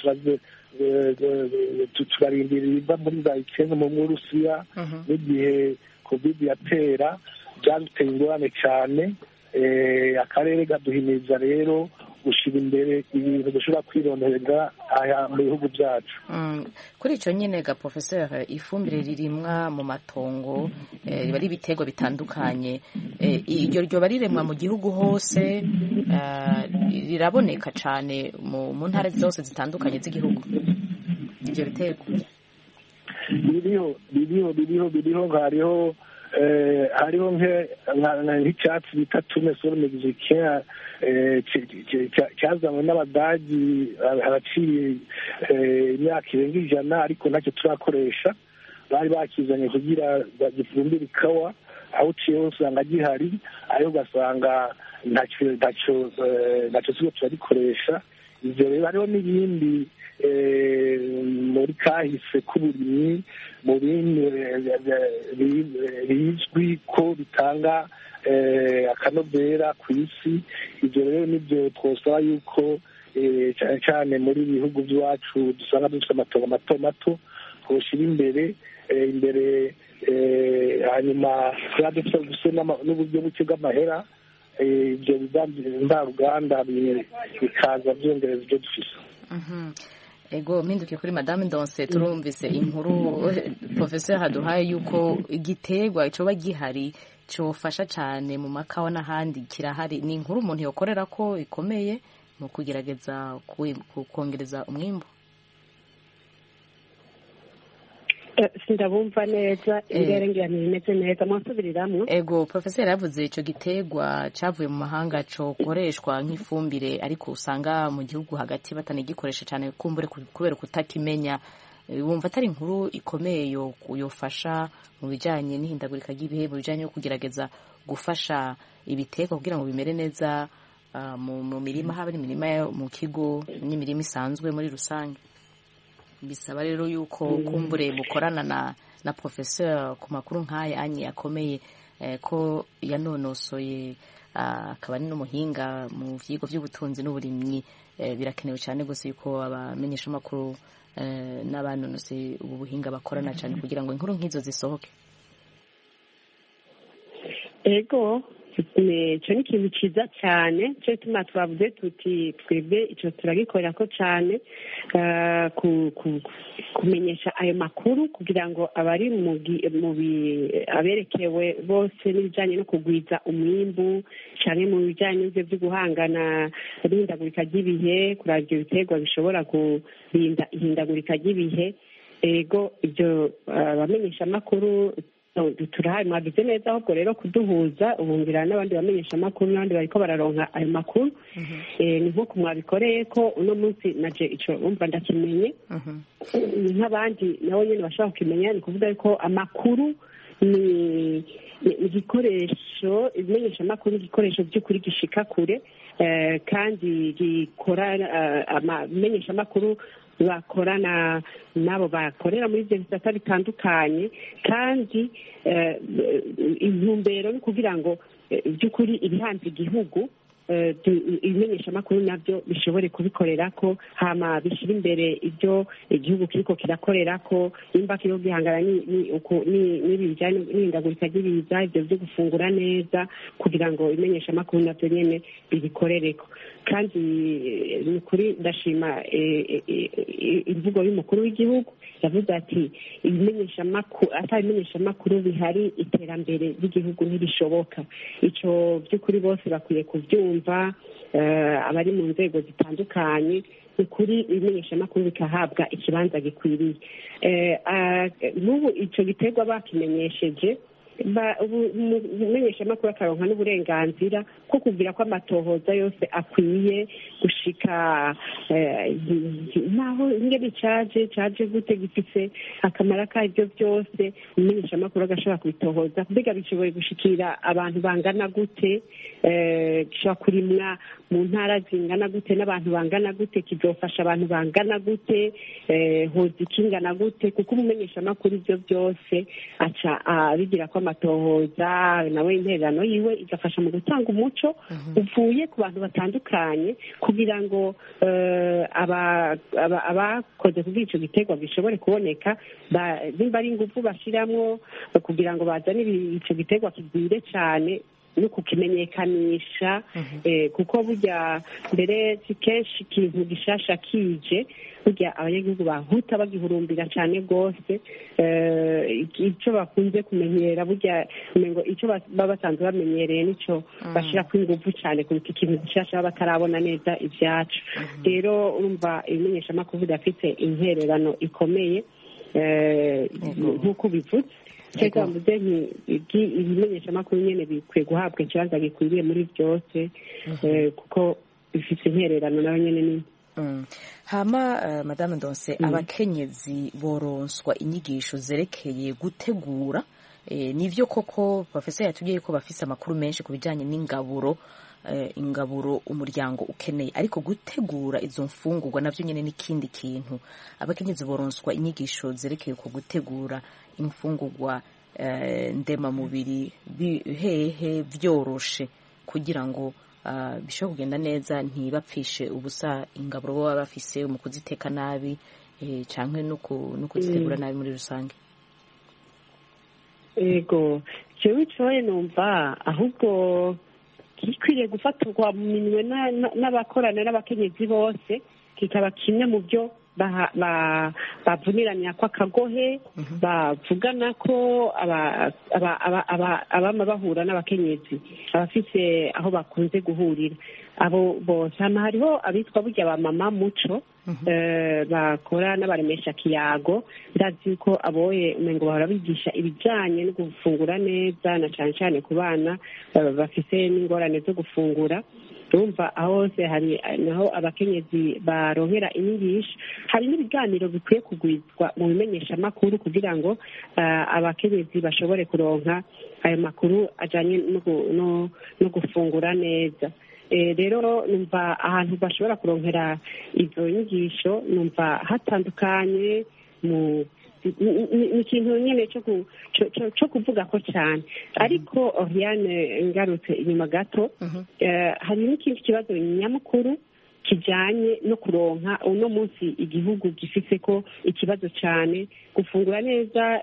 turarindira ibiva muri za Ukraine mu Burusiya n'igihe covid yatera byaduteye ingorane cyane. akarere gaduhimiriza rero gushyira imbere ibintu dushobora kwironderera mu bihugu byacu. Kuri icyo nyine ga professeur, ifumbire ririmwa mu matongo riba ari ibiterwa bitandukanye, iryo ryo bariremwa mu gihugu hose, riraboneka cyane mu ntara zose zitandukanye z'igihugu ibyo biterwa? biriho hariho nk'icyatsi bita tunesol mexicain cyazanywe n'abadagi haraciye imyaka irenga 100, ariko ntacyo turakoresha. bari bakizanye kugira gifumbire ikawa, aho uciye hose usanga gihari, ariko ugasanga ntacyo tuba turagikoresha. ibyo rero hariho n'ibindi muri kahise k'uburimyi mu bindi bizwi ko bitanga akanovera ku isi. ibyo rero nibyo twosaba yuko cyane cyane muri bihugu by'iwacu dusanga dufite amatongo mato mato twoshyira imbere hanyuma dufite n'uburyo buke bw'amahera, ibyo mvaruganda bikaza byongereza ibyo dufite. Ego mpinduke kuri Madame Ndonse, turumvise inkuru professeur haduhaye yuko igiterwa coba gihari cofasha cyane mu makawa n'ahandi kirahari. ni inkuru umuntu yokorera ko ikomeye mu kugerageza kongereza umwimbo. Sindabumva neza ngira nimeze neza mwasubiriramwo. Ego professeur yavuze ico giterwa cavuye mu mahanga cokoreshwa nk'ifumbire, ariko usanga mu gihugu hagati batanigikoresha cyane kumbure kubera kutakimenya. Wumva atari inkuru ikomeye yofasha mu bijanye n'ihindagurika ry'ibihe, mu bijanye no kugerageza gufasha ibiterwa kugira ngo bimere neza mu mirima, haba imirima mu kigo n'imirima isanzwe muri rusange? Bisaba rero yuko kumbure mukorana na professeur ku makuru nk'aya anye akomeye, ko yanonosoye akaba ari n'umuhinga mu vyigwa by'ubutunzi n'uburimyi. Birakenewe cyane gose yuko abamenyeshamakuru n'abanonosi ubu buhinga bakorana cyane kugira ngo inkuru nk'izo zisohoke. Ego icyo ni ikintu cyiza cyane cyo gituma twavuze tuti twebwe icyo turagikorera ko cyane kumenyesha ayo makuru kugira ngo abari aberekewe bose n'ibijyanye no kugwiza umwimbu cyane mu bijyanye n'ibyo byo guhangana n'ihindagurika ry'ibihe kuraba ibyo biterwa bishobora kurinda ihindagurika ry'ibihe. Ego ibyo abamenyesha amakuru turahari mwagize neza ahubwo rero kuduhuza ubungira n'abandi bamenyesha amakuru n'abandi bariko bararonka ayo makuru. Ni nk'uko mwabikoreye ko uno munsi naje ico umva ndakimenye nk'abandi nabo nyene bashobora kukimenya. Ni kuvuga ko amakuru ni igikoresho ibimenyesha amakuru igikoresho by'ukuri gishika kure kandi gikora abamenyesha amakuru bakorana nabo bakorera muri ibyo bisata bitandukanye kandi intumbero ni kugira ngo by'ukuri ibihanze igihugu ibimenyesha amakuru nabyo bishobore kubikorera ko hama bishyira imbere ibyo igihugu kiriko kirakorera ko nimba kiriho gihangana n'ibi bijyanye n'ihindagurika ry'ibiza ibyo byo gufungura neza kugira ngo ibimenyesha amakuru nabyo nyene bibikorereko. kandi ni ukuri ndashima imvugo y'umukuru w'igihugu yavuze ati atari ibimenyeshamakuru bihari iterambere ry'igihugu ntirishoboka. Icyo by'ukuri bose bakwiye kubyumva abari mu nzego zitandukanye ni ukuri ibimenyeshamakuru bikahabwa ikibanza gikwiriye. N'ubu icyo giterwa bakimenyesheje umumenyeshamakuru akaronka n'uburenganzira bwo kugira ko amatohoza yose akwiye gushika naho ingene caje gute gifise akamaro k'ibyo byose umumenyeshamakuru agashobora kubitohoza mbega bishoboye gushikira abantu bangana gute gishobora kurimwa mu ntara zingana gute n'abantu bangana gute kizofasha abantu bangana gute hoza ikingana gute kuko umumenyeshamakuru ibyo byose aca abigira ko amatohoza nawe intererano yiwe igafasha mu gutanga umuco uvuye ku bantu batandukanye kugira ngo abakoze kugira icyo giterwa gishobore kuboneka nimba ari ingufu bashiramwo kugira ngo bazane icyo giterwa kigwire cyane no kukimenyekanisha kuko burya mbere si kenshi ikintu gishasha kije burya abanyagihugu bahuta bagihurumbira cyane rwose. Icyo bakunze kumenyera burya ngo icyo baba basanzwe bamenyereye nicyo bashyira ku ingufu cyane kuruta ikintu gishasha baba batarabona neza ibyacu. Rero urumva ibimenyeshamakuru bidafite intererano ikomeye nk'uko bivutse cyangwa mvuze ibimenyeshamakuru nyene bikwiye guhabwa ikibanza gikwiriye muri byose kuko bifite intererano nayo nyene ni hama Madame Ndonse abakenyezi boronswa inyigisho zerekeye gutegura nivyo koko professor yatubwiye ko bafise amakuru menshi ku bijanye n'ingaburo umuryango ukeneye ariko gutegura izo mfungurwa navyo nyene n'ikindi kintu. Abakenyezi boronswa inyigisho zerekeye ku gutegura imfungurwa ndemamubiri hehe vyoroshe kugira ngo bishobora kugenda neza ntibapfishe ubusa ingaburo baba bafise mu kuziteka nabi canke no kuzitegura nabi muri rusange. Ego jewe coye numva ahubwo gikwiriye gufatirwa mu minwe n'abakorana n'abakenyezi bose kikaba kimwe mu byo bavuniranya ko akagohe bavugana ko abama bahura n'abakenyezi abafise aho bakunze guhurira abo bose hama hariho abitwa burya ba mama muco bakora n'abaremesha kiyago ndazi ko aboye umengo bahora bigisha ibijanye no gufungura neza na cane cane ku bana bafise n'ingorane zo gufungura. Urumva aho hose hari naho abakenyezi baronkera inyigisho. Hari n'ibiganiro bikwiye kugwizwa mu bimenyeshamakuru kugira ngo abakenyezi bashobore kuronka ayo makuru ajanye no gufungura neza. Rero numva ahantu bashobora kuronkera izo nyigisho numva hatandukanye mu ni ikintu nyine cyo kuvuga ko cyane ariko Oriane ngarutse inyuma gato hari n'ikindi kibazo nyamukuru kijyanye no kuronka uno munsi igihugu gifite ko ikibazo cyane gufungura neza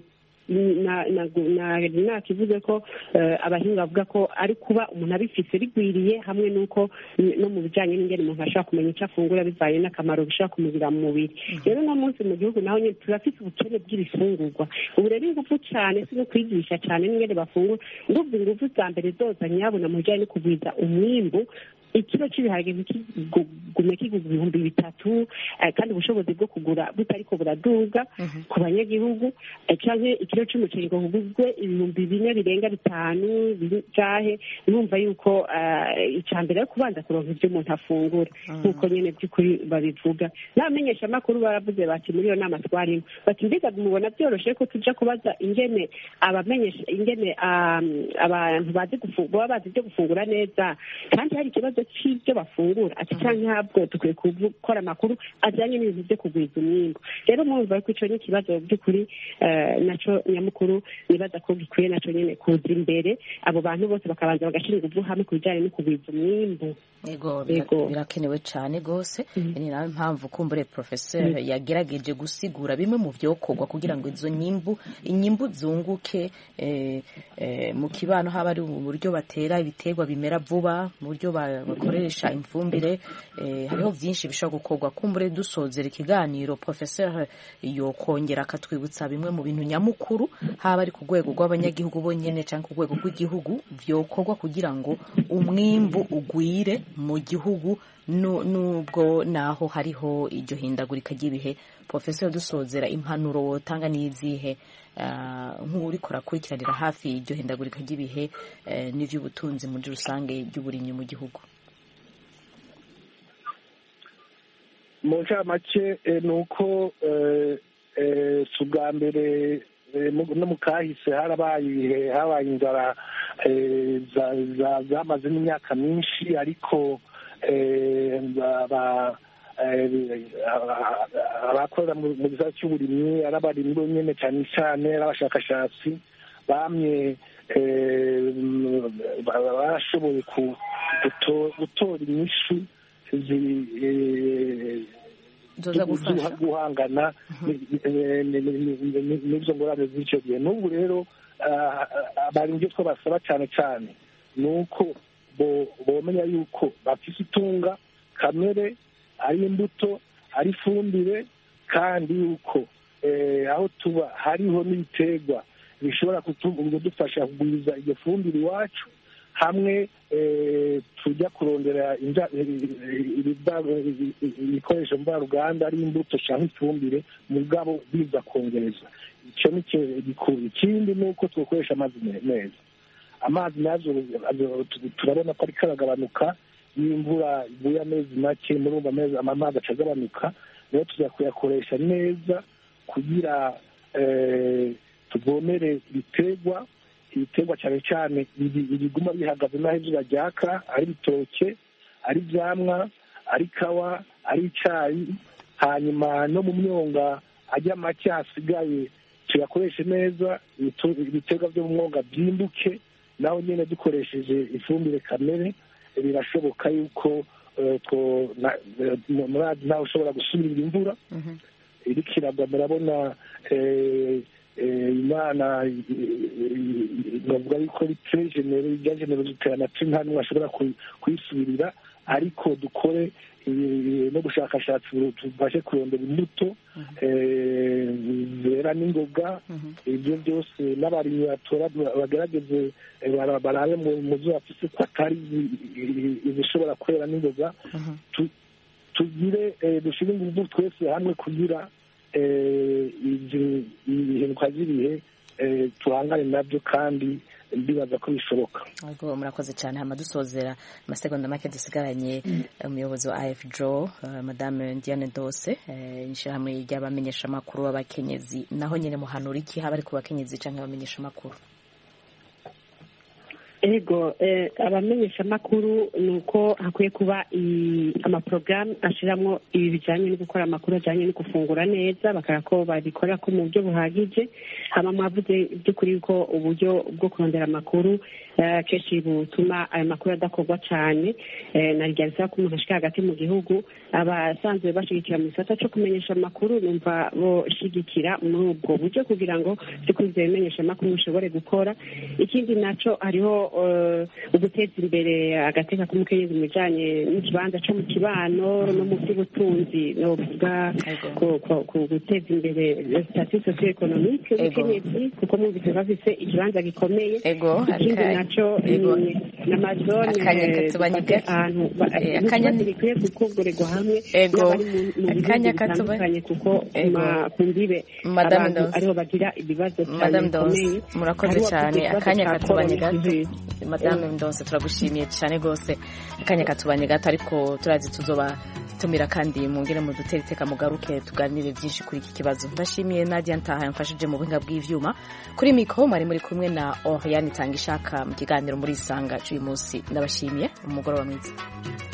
nakivuze ko abahinga bavuga ko ari kuba umuntu abifite rigwiriye hamwe n'uko no mu bijyanye n'ingene umuntu ashobora kumenya icyo afungura bivanye n'akamaro bishobora kumugirira mu mubiri rero uno munsi mu gihugu naho nyine turafite ubukene bw'ibifungurwa ubu rero ingufu cyane si no kwigisha cyane n'ingene bafungura ndumva ingufu za mbere zoza nyabona mu bijyanye no kugwiza umwimbu ikiro cy'ibiharage gume kigura 3,000 kandi ubushobozi bwo kugura butariko buraduga ku banyagihugu cyangwa ikiro cy'umuceri ngo kugurwe 4,000 birenga 5 bijahe numva yuko icambere yo kubanza kuronka ibyo umuntu afungura nkuko nyene by'ukuri babivuga n'abamenyesha makuru baravuze bati muri iyo nama twarimo bati mbega mubona byoroshe ko tuja kubaza ingene abamenyesha ingene abantu bazi gufungura neza kandi hari ikibazo cy'ibyo bafungura ati cyangwa ntabwo dukwiye gukora amakuru ajyanye n'ibintu byo kugwiza umwimbo rero mwumva ko icyo ni ikibazo by'ukuri nacyo nyamukuru nibaza ko gikwiye nacyo nyine kuza imbere abo bantu bose bakabanza bagashyira ingufu hamwe ku bijyanye no kugwiza umwimbo yego birakenewe cyane rwose ni nawe mpamvu kumbure professeur yagerageje gusigura bimwe mu byokorwa kugira ngo izo inyimbu zunguke mu kibano haba ari uburyo batera ibiterwa bimera vuba mu buryo bakoresha imfumbire hariho byinshi bishobora gukorwa kumbure dusozera ikiganiro professeur yokongera akatwibutsa bimwe mu bintu nyamukuru haba ari ku rwego rw'abanyagihugu bonyene cyangwa ku rwego rw'igihugu byokorwa kugira ngo umwimbu ugwire mu gihugu nubwo naho hariho iryo hindagurika ry'ibihe professeur dusozera impanuro wotanga n'izihe nk'uriko rakurikiranira hafi iryo hindagurika ry'ibihe n'ivy'ubutunzi muri rusange by'uburimyi mu gihugu mu ncamake ni uko si ubwa mbere no mu kahise habaye inzara zamaze n'imyaka myinshi ariko abakorera mu gisata cy'uburimyi ari abarimyi bonyine cyane cyane ari abashakashatsi bamye barashoboye gutora inyishu guhangana n'izo ngorane z'icyo gihe n'ubu rero bari ibyo twabasaba cyane cyane ni uko bomenya yuko bafite itunga kamere ari imbuto ari ifumbire kandi yuko aho tuba hariho n'ibiterwa bishobora kudufasha kugwiza iyo fumbire iwacu hamwe tujya kurondera ibikoresho mvaruganda ari imbuto cyangwa ifumbire mugabo biza kongereza icyo ni gikuru ikindi ni uko twakoresha amazi meza amazi nazo turabona ko ariko aragabanuka iyo imvura iguye amezi make muri amazi aca agabanuka rero tujya kuyakoresha neza kugira tuvomere ibiterwa cyane cyane ibiguma bihagaze n'aho izuba ryaka ari ibitoke ari ibyamwa ari kawa ari icyayi hanyuma no mu myonga ajya make hasigaye tuyakoreshe neza ibiterwa byo mu mwonga byimbuke naho nyine dukoresheje ifumbire kamere birashoboka yuko murazi nawe ushobora gusubirira imvura iriko iragwa murabona imana bavuga yuko ari tregenero ibya genero ziterana nta n'umwe ashobora kuyisubirira ariko dukore n'ubushakashatsi tubashe kurondera imbuto zera n'ingoga ibyo byose n'abarimyi batora bagerageze barabe mu zo bafise ko atari izishobora kwera n'ingoga tugire dushyire ingufu twese hamwe kugira ibihinduka by'ibihe tuhangane nabyo kandi ndibaza ko bishoboka. Murakoze cyane hama dusozera amasegonda make dusigaranye umuyobozi wa AFJO Madame Diane Dose inshyirahamwe ry'abamenyesha amakuru b'abakenyezi naho nyine muhanura iki haba ari ku bakenyezi cyangwa abamenyesha amakuru? ego abamenyeshamakuru ni uko hakwiye kuba amaporogaramu ashyiramo ibi bijyanye no gukora amakuru ajyanye no gufungura neza bakareba ko babikora ko mu buryo buhagije. haba mwavuze by'ukuri ko uburyo bwo kurondera amakuru kenshi butuma ayo makuru adakorwa cyane. naryo bisaba ko umuntu ashika hagati mu gihugu abasanzwe bashyigikira mu gisata cyo kumenyesha amakuru numva boshigikira muri ubwo buryo kugira ngo by'ukuri ibyo bimenyeshamakuru bishobore gukora. ikindi nacyo hariho uguteza imbere agateka k'umukenyezi mu bijyanye n'ikibanza cyo mu kibano no mu by'ubutunzi no kuvuga ku guteza imbere sitati socio ekonomike y'umukenyezi kuko mu bise bafise ikibanza gikomeye. ikindi nacyo ni n'amazone ahantu bikwiye gukorerwa hamwe n'abari mu bihugu bitandukanye kuko ku mbibe abantu ariho bagira ibibazo cyane bikomeye. murakoze cyane. akanya katubanye gato Madame Ndonse turagushimiye cyane rwose. akanya katubanye gato ariko turazi tuzobatumira kandi mungire mu dutere iteka mugaruke tuganire byinshi kuri iki kibazo. ndashimiye Nadia Ntaha yamfashije mu buhinga bw'ivyuma. kuri mikro mwari muri kumwe na Oriane Tangishaka mu kiganiro muri Isanga cy'uyu munsi. ndabashimiye umugoroba mwiza.